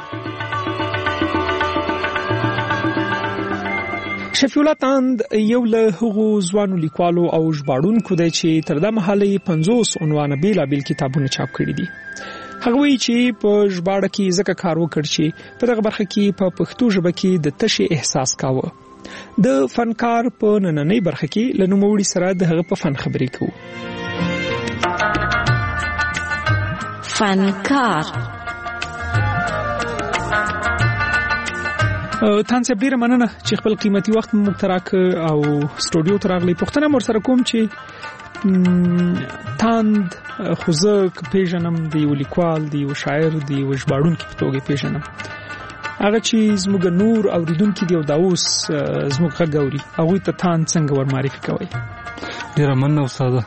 شفیع الله تاند یو له هغو ځوانو لیکوالو او ژباړونکو دی چې تر دا مهاله یې پنځوس عنوانه بېلابېل کتابونه چاپ کړي دي هغه وایي چې په ژباړه کې ځکه کار وکړ چې په دغه برخه کې په پښتو ژبه کې د تشې احساس کاوه د فنکار په نننۍ برخه کې له نوموړي سره د هغه په فن خبرې کوو فنکار تاسو ډیره مننه چې خپل قیمتي وخت موږ ته راکړ او سټوډیو ته راغلی پوښتنه مور سره کوم چې تاند خو زه پیژنم د یو لیکوال د یو شاعر د یو ژباړونکي په توګه پیژنم هغه چې زموږ نور اوریدونکو دی او دا اوس زموږ غوړي هغه ته تان څنګه ور معرفي کوي؟ ډیر مننه استاد.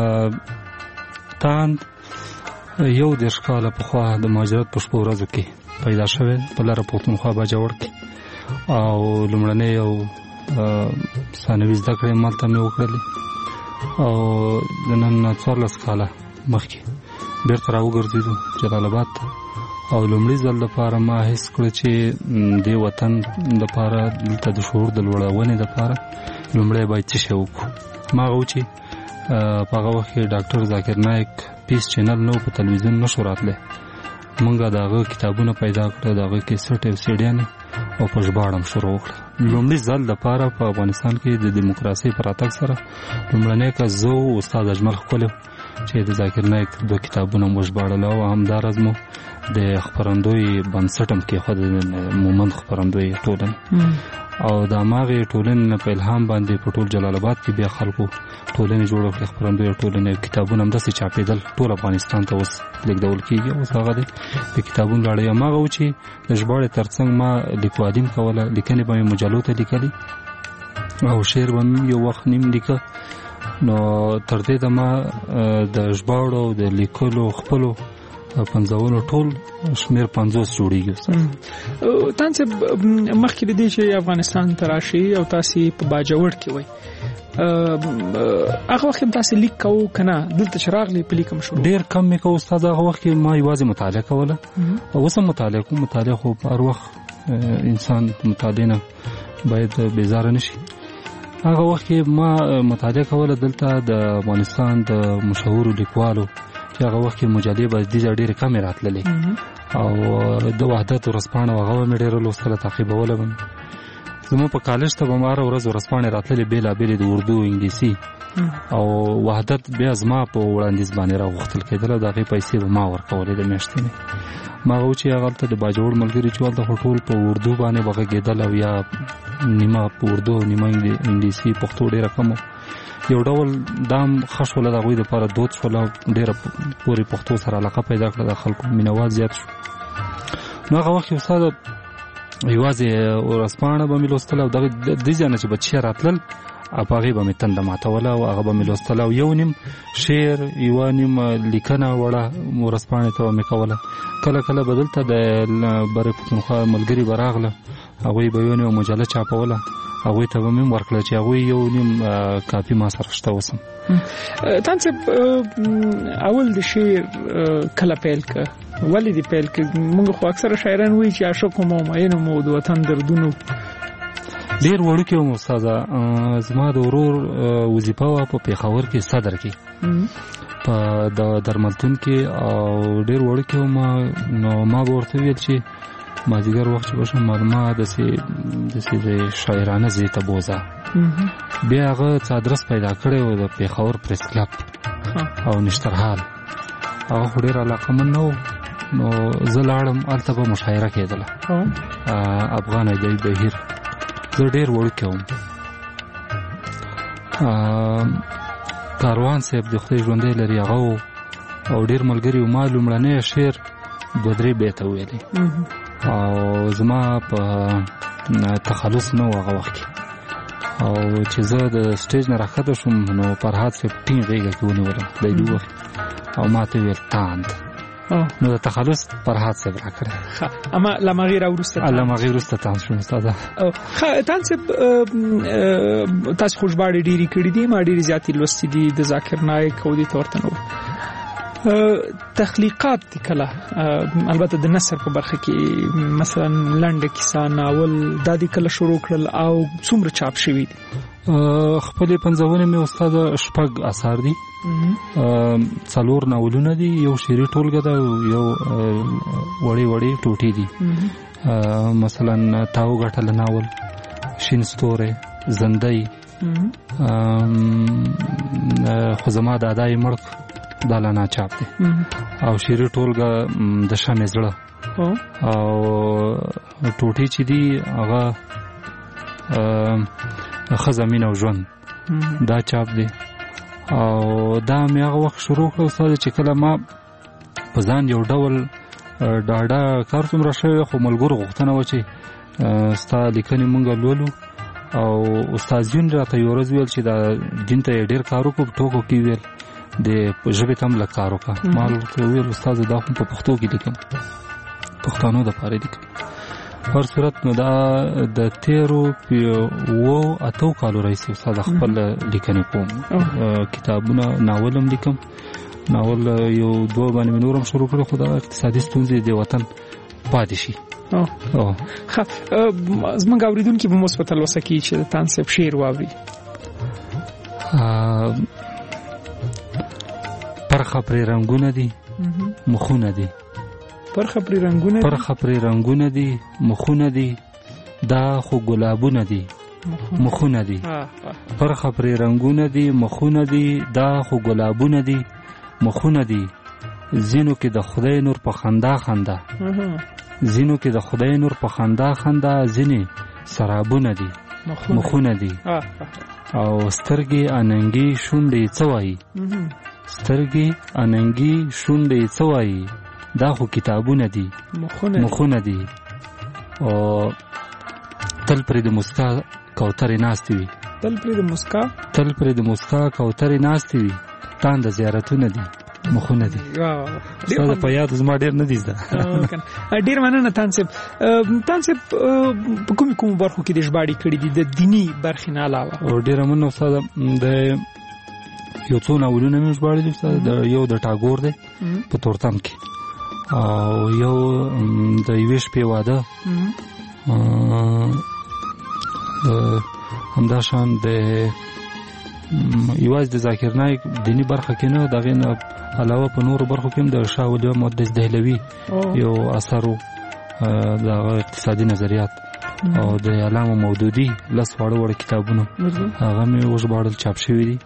تان یو د ښکاله په خوا د مهاجرت په شپو ورځو کې پیدا شوی په لاره پښتونخوا باجوړ کې او لومړنۍ یو ثانوي زده کړې مالته مې وکړلې او د نن څوارلس کاله مخکې بیرته راوګرځېدو جلال آباد ته او لومړي ځل لپاره ما حس کړ چې د وطن لپاره دلته د شعور د لوړونې لپاره لومړی باید څه شی وکړو. ما هغه چې په هغه وخت کې ډاکټر ذاکر نایک پیس چینل نو په تلویزیون نشو راتلی، مونږه د هغه کتابونه پیدا کړل، د هغه کیسټ او سیډیانې او په ژباړه شروع وکړه. لومړي ځل لپاره په افغانستان کې د دیموکراسي پر راتګ سره لومړنی کس زه او استاد اجمل ښکلی چې د ذاکر نایک دوه کتابونه مو ژباړل او همداراز مو د خپرندوی بنسټ هم کېښود، د مومند خپرندوی ټولنې او د هماغې ټولنې په الهام باندې په ټول جلال آباد کې بیا خلکو ټولنې جوړه کړې، خپرندوی ټولنې کتابونه همداسې چاپېدل، ټول افغانستان ته اوس لیږدول کېږي. اوس هغه دی د کتابونو لاړې هماغه و چې د ژباړې تر څنګ ما لیکوالي هم کوله، لیکنې به مې مجلو ته لیکلي او شعر به مې یو وخت نیم لیکه. نو تر دې د ما د ژباړو او د لیکلو خپلو پنځولو ټول شمیر پنځوس جوړیږي. تاسو مخکې د دې چې افغانستان ته راشي او تاسو په باجوړ کې وای هغه وخت تاسو لیک کوو کنه دلته چراغلی په لیکم شروع ډیر کم مې کوو استاد. هغه وخت ما یوازې مطالعه کوله او اوس مطالعه کوم. مطالعه خو هر وخت انسان مطالعه نه باید بیزاره نشي. هغه وخت ما مطالعه کوله دلته د افغانستان د مشهور لیکوالو چې هغه وخت کې مجلې به دې ډېرې کمې راتللې او د وحدت ورځپاڼه هغه مې ډېره لوستله، تعقیبوله به مې. زموږ په کالج ته به مې هره ورځ ورځپاڼې راتللې بېلابېلې د اردو، انګلیسي او وحدت بیا زما په وړاندیز باندې راغوښتل کېدله، د هغې پیسې به ما ورکولې د میاشتنې. ما هغه و چې هغلته د باجوړ ملګري چې هلته خو ټول په اردو باندې به غږېدل او یا نیمه په اردو او نیمه انګلیسي، پښتو ډېره کم یو ډول دام ښه شوله، د هغوی دپاره دود شوله، ډېره پورې پښتو سره علاقه پیدا کړه، د خلکو مینوال زیات شو. نو هغه وخت یو استاد یوازې ورځپاڼه به مې لوستله او دغه دې ځای نه چې بچیان راتلل په هغې به مې تنده ماتوله او هغه به مې لوستله او یو نیم شعر یوه نیم لیکنه وړه ورځپاڼې ته به مې کوله. کله کله به دلته د برې پښتونخوا ملګري به راغله، هغوی به یو نیم مجله چاپوله، هغوی ته به مې هم ورکړله چې هغوی یو نیم کاپي ما سره شته اوس هم. تاسو اول د شعر کله پیل که ولې دې پیل که؟ موږ خو اکثره شاعران وایي چې عاشق وم او مین وم او د وطن دردونو. ډېر وړوکی وم استاده، زما د ورور وظیفه وه په پېښور کې صدر کې په د درملتون کې او ډېر وړوکی وم. نو ما به ورته ویل چې مازدیګر وخت چې بشم ما داسې داسې د شاعرانه ځای ته بوځه. بیا هغه څه ادرس پیدا کړی و د پېښور پریس کلب او نشترحال، هغه خو ډېر علاقمند نه و. نو زه لاړم، هلته به مشاعره کېدله، افغان ادبي بهیر. زه ډېر وړوکی وم. کاروان صاحب د خدای ژوندی لري هغه و او ډېر ملګري و. ما لومړنی شعر دوه درې بیته ویلې او زما په تخلص نه و هغه وخت کې. او چې زه د سټیج نه راښکته شوم نو فرهاد صاحب ټینګ غېږه کې ونیولم لیلي وخت او ما ته ویل تاند. نو د تخلص فرهاد صاحب راکړی. اما لمغې راوروسته لمغې وروسته تاند شوم استاده. تاسو تاسو خو ژباړې ډېرې کړي دي، ما ډېرې زیاتې لوستې دي د ذاکر نایک او دې ته ورته نور تخلیقات دي. کله البته د نثر په برخه کې مثلا لنډه کیسه، ناول، دا دې کله شروع کړل او څومره چاپ شوي دي؟ خپلې پنځونې مې استاده شپږ اثار دي، څلور ناولونه دي، یو شعري ټولګه ده او یو وړې وړې ټوټې دي. مثلا تاو ګټله ناول، شین ستوری، زندۍ، خو زما دادا یې مړ دا لا ناچاپ دی، او شعري ټولګه د شمع زړه او ټوټې چې دي هغه ښځه مینه او ژوند دا چاپ دی. او دا مې هغه وخت شروع کړه استاده چې کله ما په ځان یو ډول ډاډه کار څومره شوی خو ملګرو غوښتنه و چې ستا لیکنې مونږ لولو او استاد جون راته یو ورځ ویل چې دا دین ته ډېر کار وکړو ټوکو کې ویل د ژبې ته هم لږ کار وکړه ما ورته وویل استاد دا خو په پښتو کې لیکم پښتانو دپاره لیکم په هر صورت نو دا د تیرو اوو اتو کالو راهیسې استاد خپل لیکنې کوم کتابونه ناول هم لیکم ناول یو دوه باندې مې نور هم شروع کړی خو دا اقتصادي ستونزې د وطن پاتې شي ښه زموږ اورېدونکي به مو اوس په تلوسه کړي چې د طنز صاحب شعر واوري پرخه پرې رنګونه دي مخونه دي پرخه پرې رنګونه دي پرخه پرې رنګونه دي مخونه دي دا خو ګلابونه دي مخونه دي پرخه پرې رنګونه دي مخونه دي دا خو ګلابونه دي مخونه دي زینو کې د خدای نور په خندا خندا زینو کې د خدای نور په خندا خندا ځینې سرابونه دي مخونه دي او سترګې اننګي شونډې څه وایي سترګې اننګي شونډې څه وایي دا خو کتابونه دي مخونه دي او تل پرې د مسکا کوترې ناستې وي تل پرې د مسکا تل پرې د مسکا کوترې ناستې وي تاند زیارتونه دي مخونه دي ساده په یاد زما ډېر نه دي زده ډېر مننه طنز صاحب طنز صاحب په کومې کومو برخو کې د ژباړې کړي دي د دیني برخې نه علاوه او ډېره مننه استاده د یو څو ناولونه مې ژباړلي استاده یو د ټاګور دی په تورتم کې او یو د یوې شپې واده همداشان د یوازې د ذاکر نایک دینی برخه کې نه دغې نه علاوه په نورو برخو کې هم د شاه ولی مقدس دهلوي یو اثر و د هغه اقتصادي نظریات او د علامه مودودي لس واړه واړه کتابونه هغه مې وژباړل چاپ شوي دي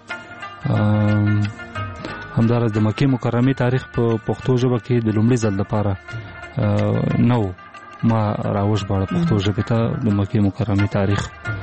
همداراز د مکې مکرمې تاریخ په پښتو ژبه کې د لومړي ځل لپاره نو ما راوژباړه پښتو ژبې ته د مکې مکرمې تاریخ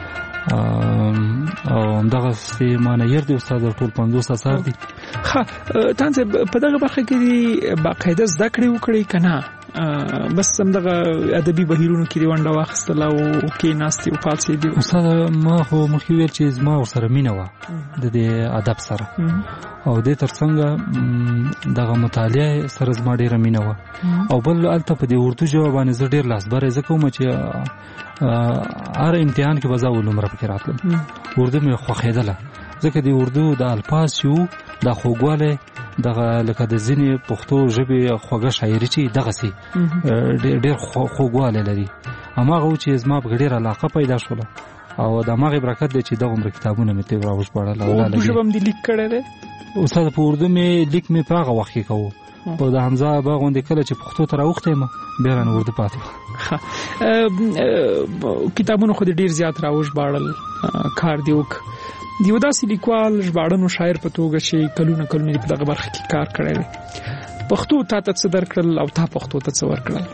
او همدغسې مانه ير دی استاد ټول پنځوس اثار دي ښه طنز په دغه برخه کې دي باقاعده زده کړې وکړئ که نه بس همدغه ادبي بهیرونو کې دې ونډه واخیستله او کېناستې او پاڅېدې استاد ما خو مخکې ویل چې زما ورسره مینه وه د دې ادب سره او دې تر څنګه دغه مطالعه سره زما ډېره مینه وه او بل هلته په دې اردو ژبه باندې زه ډېر لاسبری زه کوم چې هر امتحان کې به زه اول نمره پکې راتلم اردو مې خوښېدله ځکه د اردو د الفاظ چې وو دا خوږوالی دغه لکه د ځینې پښتو ژبې خوږه شاعري چې دغسې ډېر خوږوالی لري هماغه و چې زما پکې ډېره علاقه پیدا شوله او د هماغې برکت دی چې دغه عمره کتابونه مې ترې راوژباړل اردو ژبه هم دې لیک کړی دی استاد په اردو مې لیک مې په هغه وخت کې کوو په د حمزه ابا غوندې کله چې پښتو ته راوښتی یم بیا رانه اردو پاتې وه کتابونه خو دې ډېر زیات راوژباړل کار دې وکړ د یو داسې لیکوال ژباړن شاعر په توګه چې کلونه کلونه په دغه برخه کې کار کړی دی پښتو تا ته څه درکړل او تا پښتو ته څه ورکړل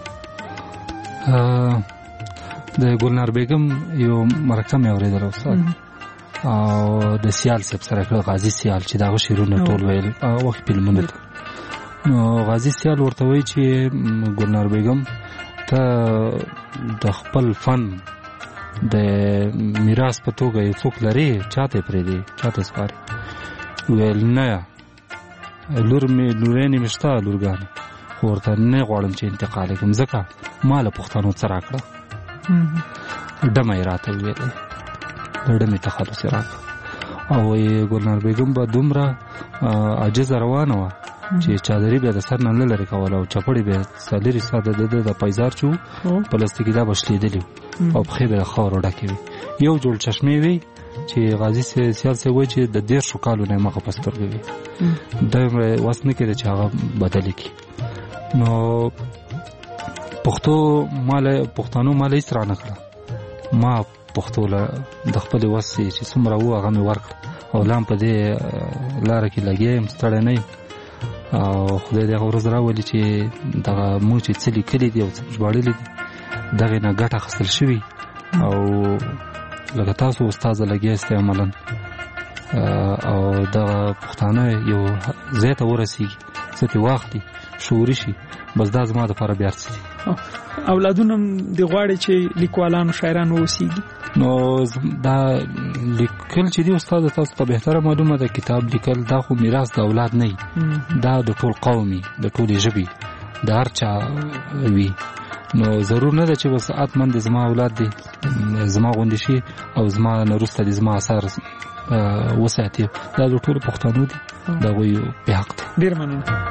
د ګلنار بیګم یو مرکه مې اورېدله استاد او د سیال صاحب سره کړه غازي سیال چې دغه شعرونه ټول ویل هغه وخت فلمونه نو غازي سیال ورته وایي چې ګلنار بیګم ته د خپل فن د میراث په توګه یو څوک لري چاته پرېږدي چاته سپاري ویل نه لور مې لورانې مې شته لورګانې خو ورته نه غواړم چې انتقال یې کړم ځکه ما له پښتنو څه راکړه ډمه یې راته وویلې د ډمې تخلص یې راکړه او وایي ګلنار بیګم به دومره عاجزه روانه وه چې چادري بیا د سر نه نه لرې کوله او چپړې بیا څلېرې ساعته د د پیزار چې وو پلاستیکي دا به شلېدلي او پښې به د خاورو ډکې وي یو جوړ چشمې وي چې غازي سیال صاحب وایي چې د دېرشو کالو نه یې مخه په سترګو وي دا وس نه کېده چې هغه بدلې کړي نو پښتو ماله پښتانو ماله هېڅ رانه کړه ما پښتو له د خپلې وس چې څومره وو هغه مې ورکړه او لا هم په دې لاره کې لګیا یم ستړی نه یم او خدای دې هغه ورځ راولي چې دغه موږ چې څه لیکلي دي او څه ژباړلي دي دغې نه ګټه اخیستل شوي او لکه تاسو استاده لګیا یاست عملا او دغه پښتانه یو ځای ته ورسېږي څه ترې واخلي شعوري شي بس دا زما د لپاره بیا څه اولادونه د غواړي چې لیکوالانو شاعرانو اوسېږي. نو دا لیکل چې دی استاد تاسو ته بهتره معلومه ده کتاب لیکل دا خو میراث د اولاد نه دا د ټول قومي د ټولې ژبې د هر چا وي. نو ضرور نه ده چې بس اتمن د زما اولاد دي زما غوندې شي او زما نه وروسته د زما اثار وساتي. دا د ټولو پښتنو دي د هغوی په حق دی. ډېر مننه.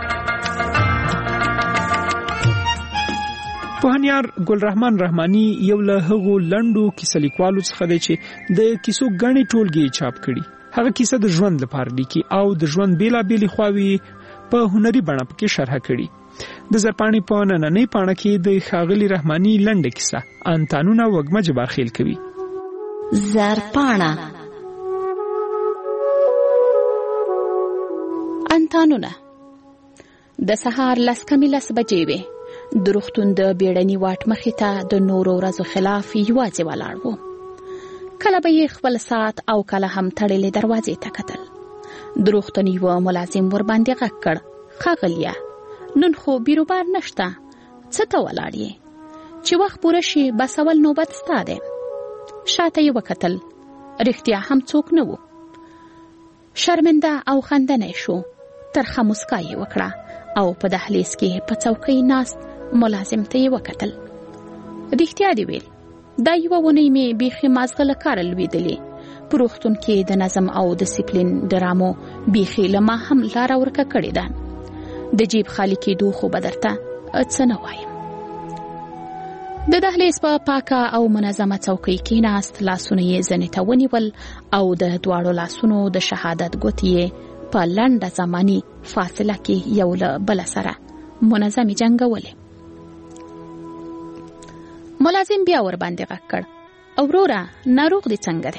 پوهنیار ګلرحمان رحماني یو له هغو لنډو کیسه لیکوالو څخه دی چې د کیسو ګڼې ټولګې چاپ کړي. هغه کیسه د ژوند لپاره لیکي او د ژوند بېلابېلې خواوې په هنري بڼه پکې شرحه کړي. د زرپاڼې په نننۍ پاڼه کې د ښاغلي رحماني لنډه کیسه انتانونه وږمه جبارخیل کوي. زرپاڼه. انتانونه د سهار لس کمې لس بجې وې. د روغتون د بیړني واټ مخې ته د نورو ورځو خلاف یوازې ولاړ و. کله به یې خپل ساعت او کله هم تړلې دروازې ته کتل. د روغتون یوه ملازم ورباندې غږ کړ، ښاغلیه نن خو بیروبار نشته، څه ته ولاړ یې؟ چې وخت پوره شي بس اول نوبت ستا دی. شاته یې وکتل، رښتیا هم څوک نه و. شرمنده او خندنی شو. ترخه مسکا یې وکړه او په دهلیز کې په څوکۍ ناست ملازم ته یې وکتل. رښتیا دې ویل، دا یوه اونۍ مې بیخي مازغه له کاره لوېدلې. په روغتون کې د نظم او ډسپلین ډرامو بیخي له ما هم لاره ورکه کړې ده. د جیب خالی کېدو خو به درته څه نه وایم. د دهلیز په پاکه او منظمه څوکۍ کېناست، لاسونه یې زنې ته ونیول او د دواړو لاسونو د شهادت ګوتې یې په لنډه زماني فاصله کې یو له بله سره منظمې جنګولې. ملازم بیا ور باندې غږ کړ، وروره ناروغ دې څنګه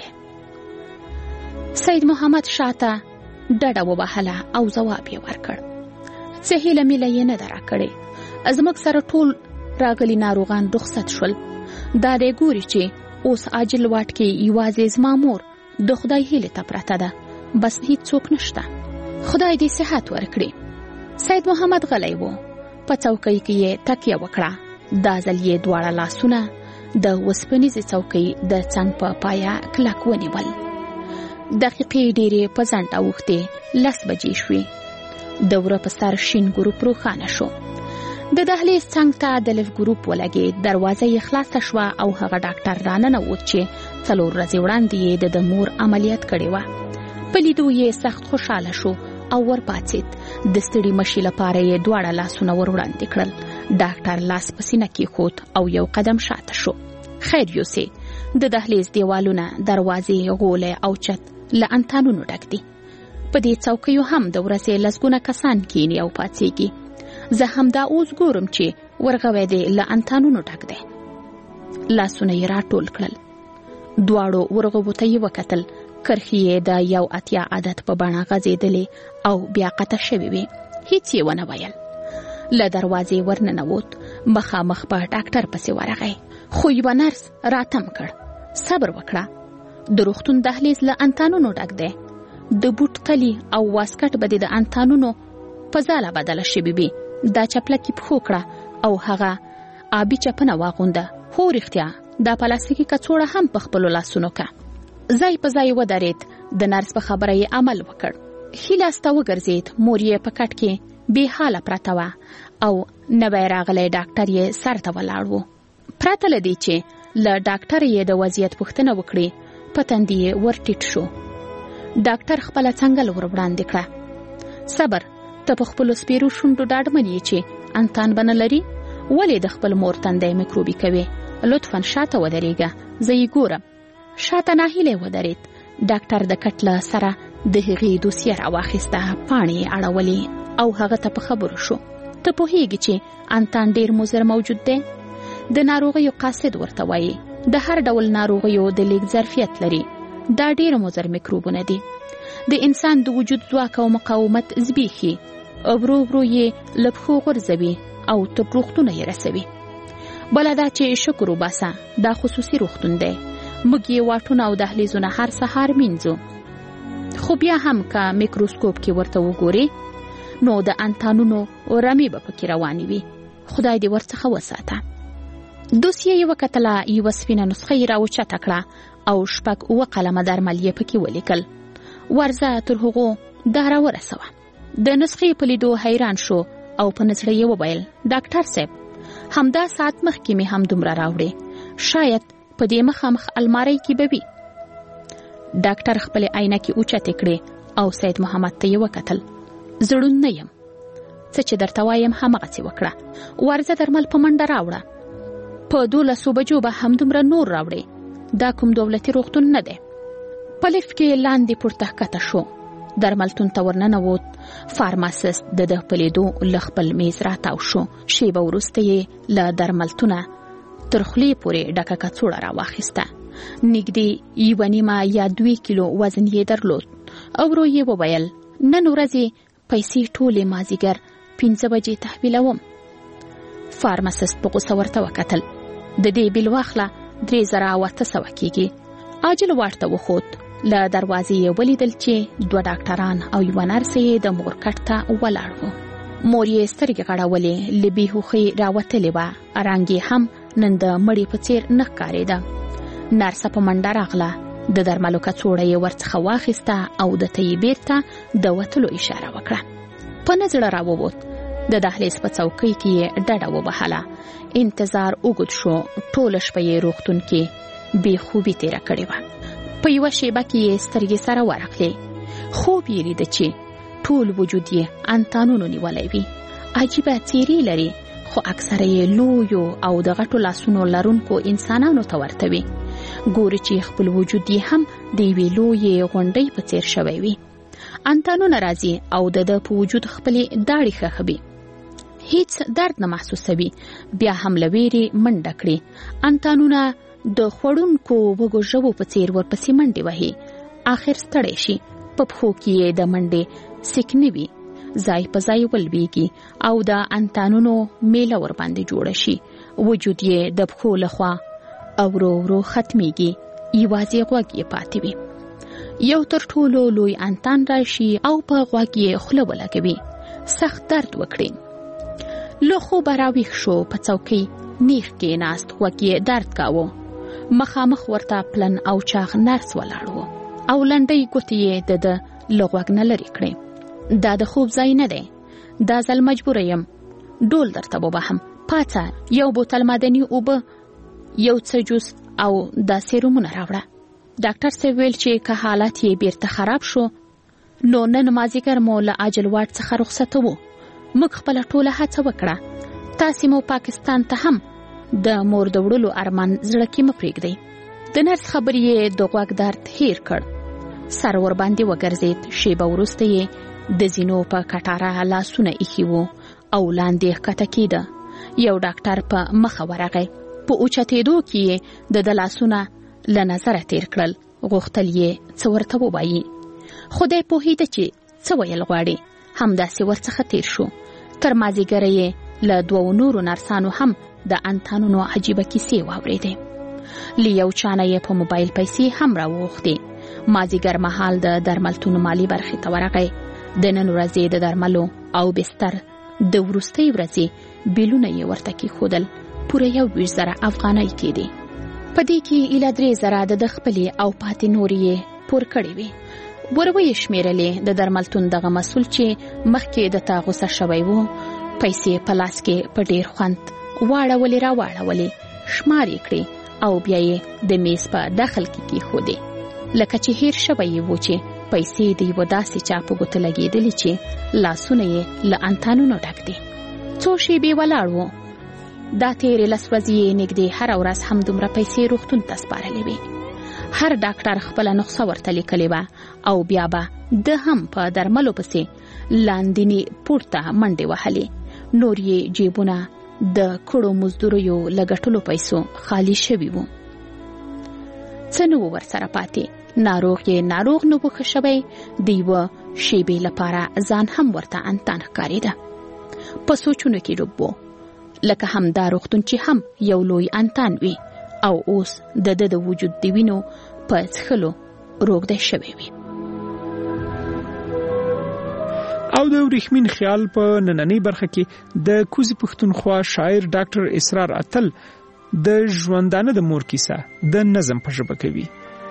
دی؟ سید محمد شاته ډډه ووهله او ځواب یې ورکړ، څه هیله میله یې نه ده راکړې. زموږ سره ټول راغلي ناروغان رخصت شول. دا دی ګوري چې اوس عاجل واټ کې یوازې زما مور د خدای هیلې ته پرته ده، بس هیڅ څوک نشته. خدای دې صحت ورکړي. سید محمد غلی و. په څوکۍ کې یې تکیه وکړه. دا ځل یې دواړه لاسونه د وسپنیزې څوکۍ د څنګ په پایه کلک ونیول. دقیقې ډېرې په ځنډ اوښتې. لس بجې شوې. د وره په سر شین ګروپ روښانه شو. د دهلیز څنګ ته د لف ګروپ ولګېد. دروازه یې خلاصه شوه او هغه ډاکټر راننوت چې څلور ورځې وړاندې یې د مور عملیات کړې وه. په لیدو یې سخت خوشحاله شو او ور پاڅېد. د ستړي مشي لپاره یې دواړه لاسونه ور وړاندې کړل. ډاکټر لاس په سینه کېښود او یو قدم شاته شو. خیر یوسې، د دهلیز دیوالونه، دروازې، غولې او چت له انتانونو ډک دي. په دې څوکیو هم د ورځې لسګونه کسان کیني او پاڅېږي. زه هم دا اوس ګورم چې ورغوی دی له انتانونو ډک دی. لاسونه یې راټول کړل. دواړو ورغوو ته یې وکتل. کرښې یې د یو اتیا عدد په بڼه غځېدلې او بیا قطع شوې وې. هیڅ یې ونه ویل. له دروازې ورننوت. مخامخ په ډاکټر پسې ورغی. خو یوه نرس راتم کړ، صبر وکړه. د روغتون دهلیز له انتانونو ډک دی. د بوټ تلی او واسکټ به د انتانونو په ځاله بدله شوې وي. دا چپلکې پښو کړه او هغه آبي چپنه واغونده. هو رښتیا دا پلاستیکي کڅوړه هم په خپلو لاسونو که. ځای په ځای ودرېد. د نرس په خبره یې عمل وکړ. ښي لاس ته وګرځېد. مور یې په کټ کې بې حاله پرته وه او نوی راغلی ډاکټر یې سر ته ولاړ و. پرته له دې چې له ډاکټر یې د وضعیت پوښتنه وکړي، په تندي یې ور ټیټ شو. ډاکټر خپله څنګل ور وړاندې کړه. صبر، ته په خپلو سپیرو شونډو ډاډمن یې چې انتان به نه لري؟ ولې د خپل مور تندی میکروبي کوې؟ لطفا شاته ودرېږه، زه یې ګورم. شاته ناهیلی ودرېد. ډاکټر د کټ له سره د هغې دوسیه راواخیسته. پاڼې یې اړولې او هغه ته په خبرو شو. ته پوهیږي چې انتان ډېر مضر موجود دی. د ناروغیو قاصد ورته وایي. د هر ډول ناروغیو د لیږد ظرفیت لري. دا ډېر مضر میکروبونه دي. د انسان د وجود ځواک او مقاومت زبېښي. ورو ورو یې له پښو غورځوي او تر روغتونه یې رسوي. بله دا چې شکر وباسه، دا خصوصي روغتون دی. موږ یې واټونه او دهلیزونه هر سهار مینځو. خو بیا هم که میکروسکوپ کې ورته وګورې نو د انتانونو رمې به پکې روانې وي. خدای دې ورڅخه وساته. دوسیه یې وکتله، یوه سپینه نسخه یې راوچته کړه او شپږ اووه قلمه درمل یې پکې ولیکل. ورځه تر هغو دا راورسوه. د نسخې په لیدو حیران شو او په نزړه یې وویل، ډاکټر صاحب، همدا ساعت مخکې مې هم دومره راوړې، شاید په دې مخامخ المارۍ کې به وي. ډاکټر خپلې عینکې اوچتې کړې او سید محمد ته یې وکتل. زړون نه یم، څه چې درته وایم همغسې وکړه. ورځه درمل په منډه راوړه. په دولسو بجو به همدومره نور راوړې. دا کوم دولتي روغتون نه دی. په لفټ کې لاندې پورته ښکته شو. درملتون ته ورننوت. فارماسیست د ده په لیدو له خپل میز راتاو شو. شیبه وروسته یې له درملتونه تر خولې پورې ډکه کڅوړه راواخیسته. نږدې یوه نیمه یا دوې کیلو وزن یې درلود. او ورو یې وویل، نن ورځې پیسې ټولې مازدیګر پنځه بجې تحویلوم. فارماسیست په غوسه ورته وکتل. د دې بیل واخله درې زره او اته سوه کېږي. عاجل واټ ته وخوت. له دروازې یې ولیدل چې دوه ډاکټران او یوه نرس یې د مور کټ ته ولاړ وو. مور یې سترګې غړولې، له بېهوښۍ راوتلې وه. رنګ یې هم نن د مړي په څېر نه ښکارېده. نرسه په منډه راغله. د درملو کڅوړه یې ورڅخه واخیسته او د ته یې بېرته د وتلو اشاره وکړه. په نه زړه راووت. د دهلیز په څوکۍ کې یې ډډه وبهله. انتظار اوږد شو. ټوله شپه یې روغتون کې بې خوبي تېره کړې وه. په یوه شیبه کې یې سترګې سره ورغلې. خوب یې لیده چې ټول وجود یې انتانونو نیولی وي. عجیبه څېرې لري، خو اکثره یې لویو او د غټو لاسونو لرونکو انسانانو ته ورته وي. ګوري چې خپل وجود یې هم د یوې لویې غونډۍ په څېر شوی وي. انتانونه راځي او د ده په وجود خپلې داړې ښخوي. هیڅ درد نه محسوسوي. بیا هم له ویرې منډه کړي. انتانونه د خوړونکو وږو ژبو په څېر ورپسې منډې وهي. آخر ستړی شي. په پښو کې یې د منډې سیکنې وي. ځای په ځای ولویږي او د انتانونو میله ورباندې جوړه شي. وجود یې د پښو لخوا او ورو ورو ختمیږي. یوازې غوږ یې پاتې وي. یو تر ټولو لوی انتان راشي او په غوږ یې خوله ولګوي. سخت درد وکړي. له خوبه راویښ شو. په څوکۍ نیغ کېناست. غوږ یې درد کاوه. مخامخ ورته پلن او چاغ نرس ولاړ و او لنډۍ ګوتې یې د ده له غوږ نه لرې کړې. دا د خوب ځای نه دی. دا ځل مجبوره یم. ډول درته وبهم. پاڅه، یو بوتل معدني اوبه، یو څه جوس او دا سیرومونه راوړه. ډاکټر صاحب ویل چې که حالت یې بیرته خراب شو نو نن مازدیګر مو له عاجل واټ څخه رخصتوو. موږ خپله ټوله هڅه وکړه. تاسې مو پاکستان ته هم د مور د وړلو ارمان زړه کې مه پرېږدئ. د نرس خبرې یې د غوږ درد هیر کړ. سر ورباندې وګرځېد. شیبه وروسته یې د زینو په کټاره لاسونه ایښي وو او لاندې ښکته کېده. یو ډاکټر په مخه ورغی. په اوچتېدو کې یې د ده لاسونه له نظره تیر کړل. غوښتل یې څه ورته ووایي، خو دی پوهېده چې څه ویل غواړي. همداسې ورڅخه تیر شو. تر مازدیګره یې له دوو نورو نرسانو هم د انتانونو عجیبه کیسې واورېدې. له یو چا نه یې په موبایل پیسې هم راوغوښتې. مازدیګر مهال د درملتون مالي برخې ته ورغی. د نن ورځې د درملو او بستر د وروستۍ ورځې بیلونه یې ورته کېښودل. پوره یو ویشت زره افغانۍ کېدې. په دې کې ایله درې زره د ده خپلې او پاتې نورې یې پور کړې وې. ور ویې شمېرلې. د درملتون دغه مسؤل چې مخکې د تا غوسه شوی و، پیسې په لاس کې په ډېر خوند واړولې را واړولې، شمار یې کړې او بیا یې د میز په داخل کې کېښودې. لکه چې هیر شوی یې و چې پیسې د یوه داسې چا په ګوته لګېدلې چې لاسونه یې له انتانونو ډک دي. څو شېبې ولاړ و. دا تېرې لس ورځې یې نږدې هره ورځ همدومره پیسې روغتون ته سپارلې وې. هر ډاکټر خپله نسخه ورته لیکلې وه او بیا به ده هم په درملو پسې لاندینې پورته منډې وهلې. نور یې جیبونه د کړو مزدوریو له ګټلو پیسو خالی شوي وو. څه نه و ورسره پاتې. ناروغ یې ناروغ نه و ښه شوی. د یوه شیبې لپاره ځان هم ورته انتان ښکارېده. په سوچونو کې ډوب و. لکه همدا روغتون چې هم یو لوی انتان وي او اوس د ده د وجود د وینو په څښلو روږدی شوی وي. او د ورېښمین خیال په نننۍ برخه کې د کوزي پښتونخوا شاعر ډاکټر اسرار اتل د ژوندانه د مور کیسه د نظم په ژبه کوي.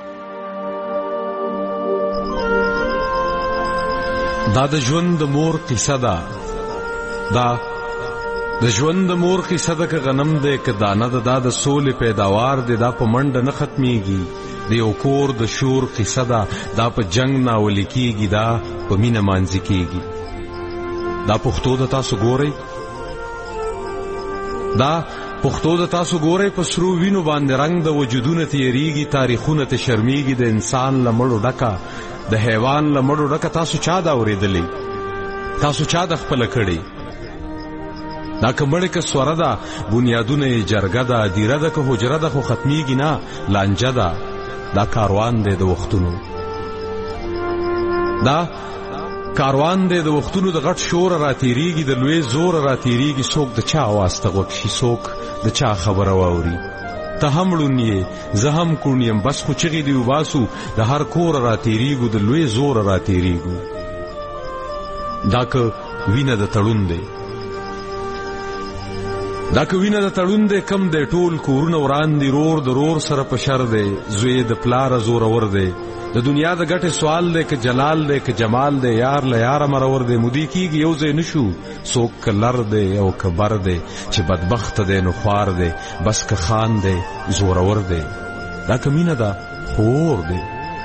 دا د ژوند د مور قصه ده، دا د ژوند د مور قصه ده، که غنم ده که دانه ده، دا د سولې پیداوار ده، دا په منډه نه ختمیږي. د یو کور د شور قصه ده، دا په جنگ ناولې کیږي، دا په مینه مانځي کیږي. دا پښتو د تاسو ګورئ، دا پښتو د تاسو ګورئ، په سرو وینو باندې رنگ د وجودونه تیریږي، تاریخونه ته شرمیږي. د انسان له مړو ډکه، د حیوان له مړو ډکه، تاسو چا دا اورېدلې؟ تاسو چا د خپله کړې؟ دا که مړې که سوره ده، بنیادونه یې جرګه ده، دیره ده که حجره ده، خو ختمیږي نه، لانجه ده. دا کاروان دی د وختونو، دا کاروان دی د وختونو، د غټ شور را تیریږي، د لوی زور را تیریږي. څوک د چا آواز ته غوږ شي، څوک د چا خبره واوري. ته هم ړون یې، زه هم کوڼ یم، بس خو چغې دې وباسو، د هر کور را تیریږو، د لوی زور را تیریږو. دا که وینه د تړون دی، دا که وینه د تړون دی، کم دی ټول کورونه وران دي. رور د رور سره په شر دی، زوی د پلاره زورور دی. د دنیا د ګټې سوال دی، که جلال دی که جمال دی، یار له یاره مرور دی. مودی کیږي یو ځای نشو، څوک که لر دی او که بر دی، چې بدبخته دی نو خوار دی، بس که خان دی زورور دی. دا که مینه ده خور دی،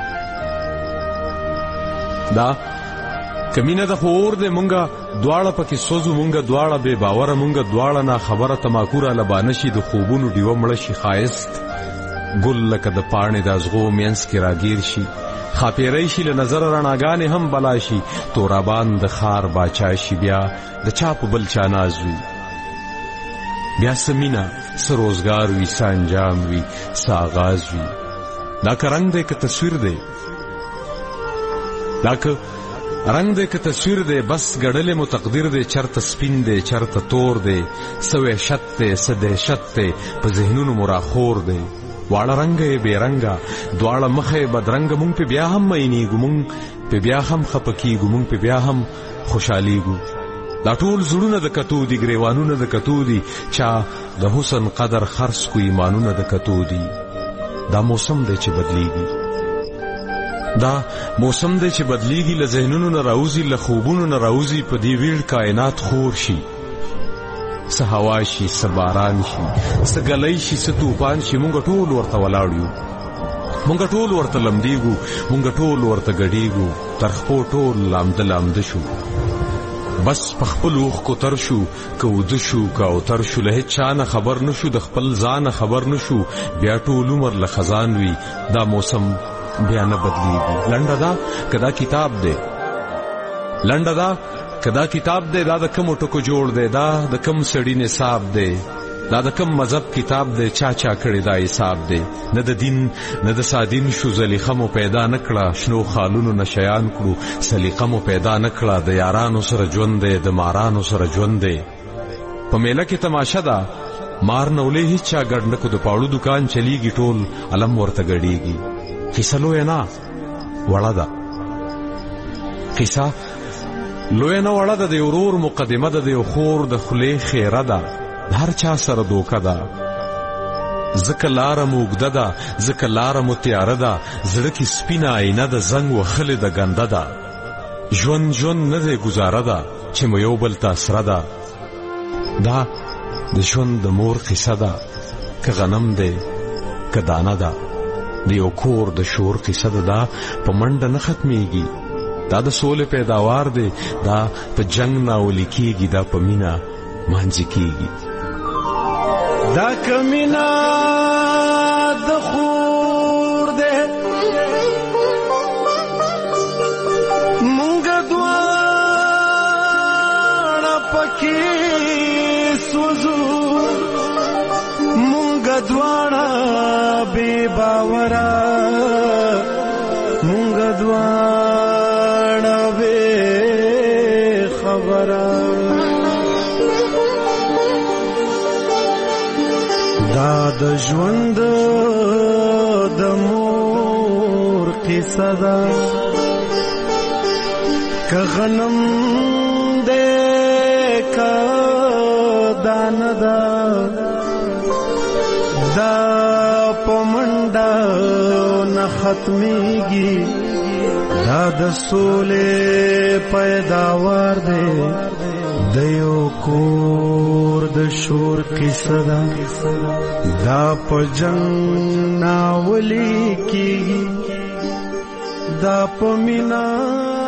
دا کمینه د خور دې مونږه دواړه پکې سوزو، مونږه دواړه بے باوره، مونږه دواړه نا خبره. تماکوره لبانشي د خوبونو ډیوه مړه شي، ښایست ګل لکه د پاڼې د ازغو مینس کې راګیر شي. خاپیری شي له نظر رڼاګانې هم بلا شي، تورابان د خار باچا شي، بیا د چا په بل چا ناز وي. بیا څه مینه څه روزګار وي، څه انجام وي، څه آغاز وي. دا که رنګ دی که تصویر دی، دا که رنگ دے که تصویر دے، بس گڑلے مو تقدیر دے. چرت سپین دے چرت تور دے، سو وحشت دے سو دہشت دے، په ذهنونو مراخور دے. واړه رنگه بے رنگه، دواړه مخه بدرنګ. مونږ په بیا هم مینېږو، مونږ په بیا هم خپه کیږو، مونږ په بیا هم خوشحالیږو. دا ټول زړونه د کتو دي، ګریوانونه د کتو دي، چا د حسن قدر خرڅ کو ایمانونه د کتو دي. دا موسم دی چې بدلیږي، دا موسم دی چې بدلیږي، له ذهنونو نه راوځي، له خوبونو نه راوځي، په دې ویړ کائنات خور شي. څه هوا شي، څه باران شي، څه ګلی شي، څه طوفان شي، مونږ ټول ورته ولاړ یو، مونږ ټول ورته لمدیږو، مونږ ټول ورته ګډیږو، تر خپو ټول لامده لامده شو. بس په خپل اوښکو تر شو، که وده شو که اوتر شو، له هېڅ چا نه خبر نه شو، د خپل ځانه خبر نه شو. بیا ټول عمر له خزان وي، دا موسم بیا نه بدلیږي. لنډه دا که دا کتاب دی، لنډه دا که دا کتاب دی، دا د کومو ټکو جوړ دی، دا د کوم سړي نصاب دی، دا د کوم مذهب کتاب دی، چا چا کړی دا حساب دی. نه د دین نه د سادین شو، زلیخه مو پیدا نه کړه، شنو خالونو نه شیان کړو، سلیقه مو پیدا نه کړه. د یارانو سره ژوند دی، د مارانو سره ژوند دی. په میله کې تماشه ده، مار نولې هیڅ چا ګډ نه کو، د پاړو دکان چلیږي، ټول علم ورته ګډیږي. قصه لویه نه وړه ده، قصه لویه نه وړه ده، د یو ورور مقدمه ده، د یو خور د خولې خیره ده، د هر چا سره دوکه ده. ځکه لاره مو اوږده ده، ځکه لاره مو تیاره ده، زړه کې سپینه آینه ده، زنګ وهلې ده ګنده ده. ژوند ژوند نه دی ګزاره ده، چې مو یو بل ته اسره ده. دا د ژوند د مور قصه ده، که غنم دی که دانه ده، د یو کور د شور قصه ده. دا په منډه نه ختمیږي، دا د سولې پیداوار دی، دا په جنگ ناولې کیږي، دا په مینه مانځي کیږي. دا کمینا د خور دی، مونږ دواړه پکې سوزو، مونږ دواړه بے باورا، مونږ دواړه بے خبره. دا د ژوند د مور قصه ده، که غنم ورانه ده دا پمنډا نه ختميږي دا د سولې پیداوار دی د یو کور د شور قصه ده دا په جنگ ناولي کېږي دا په مینا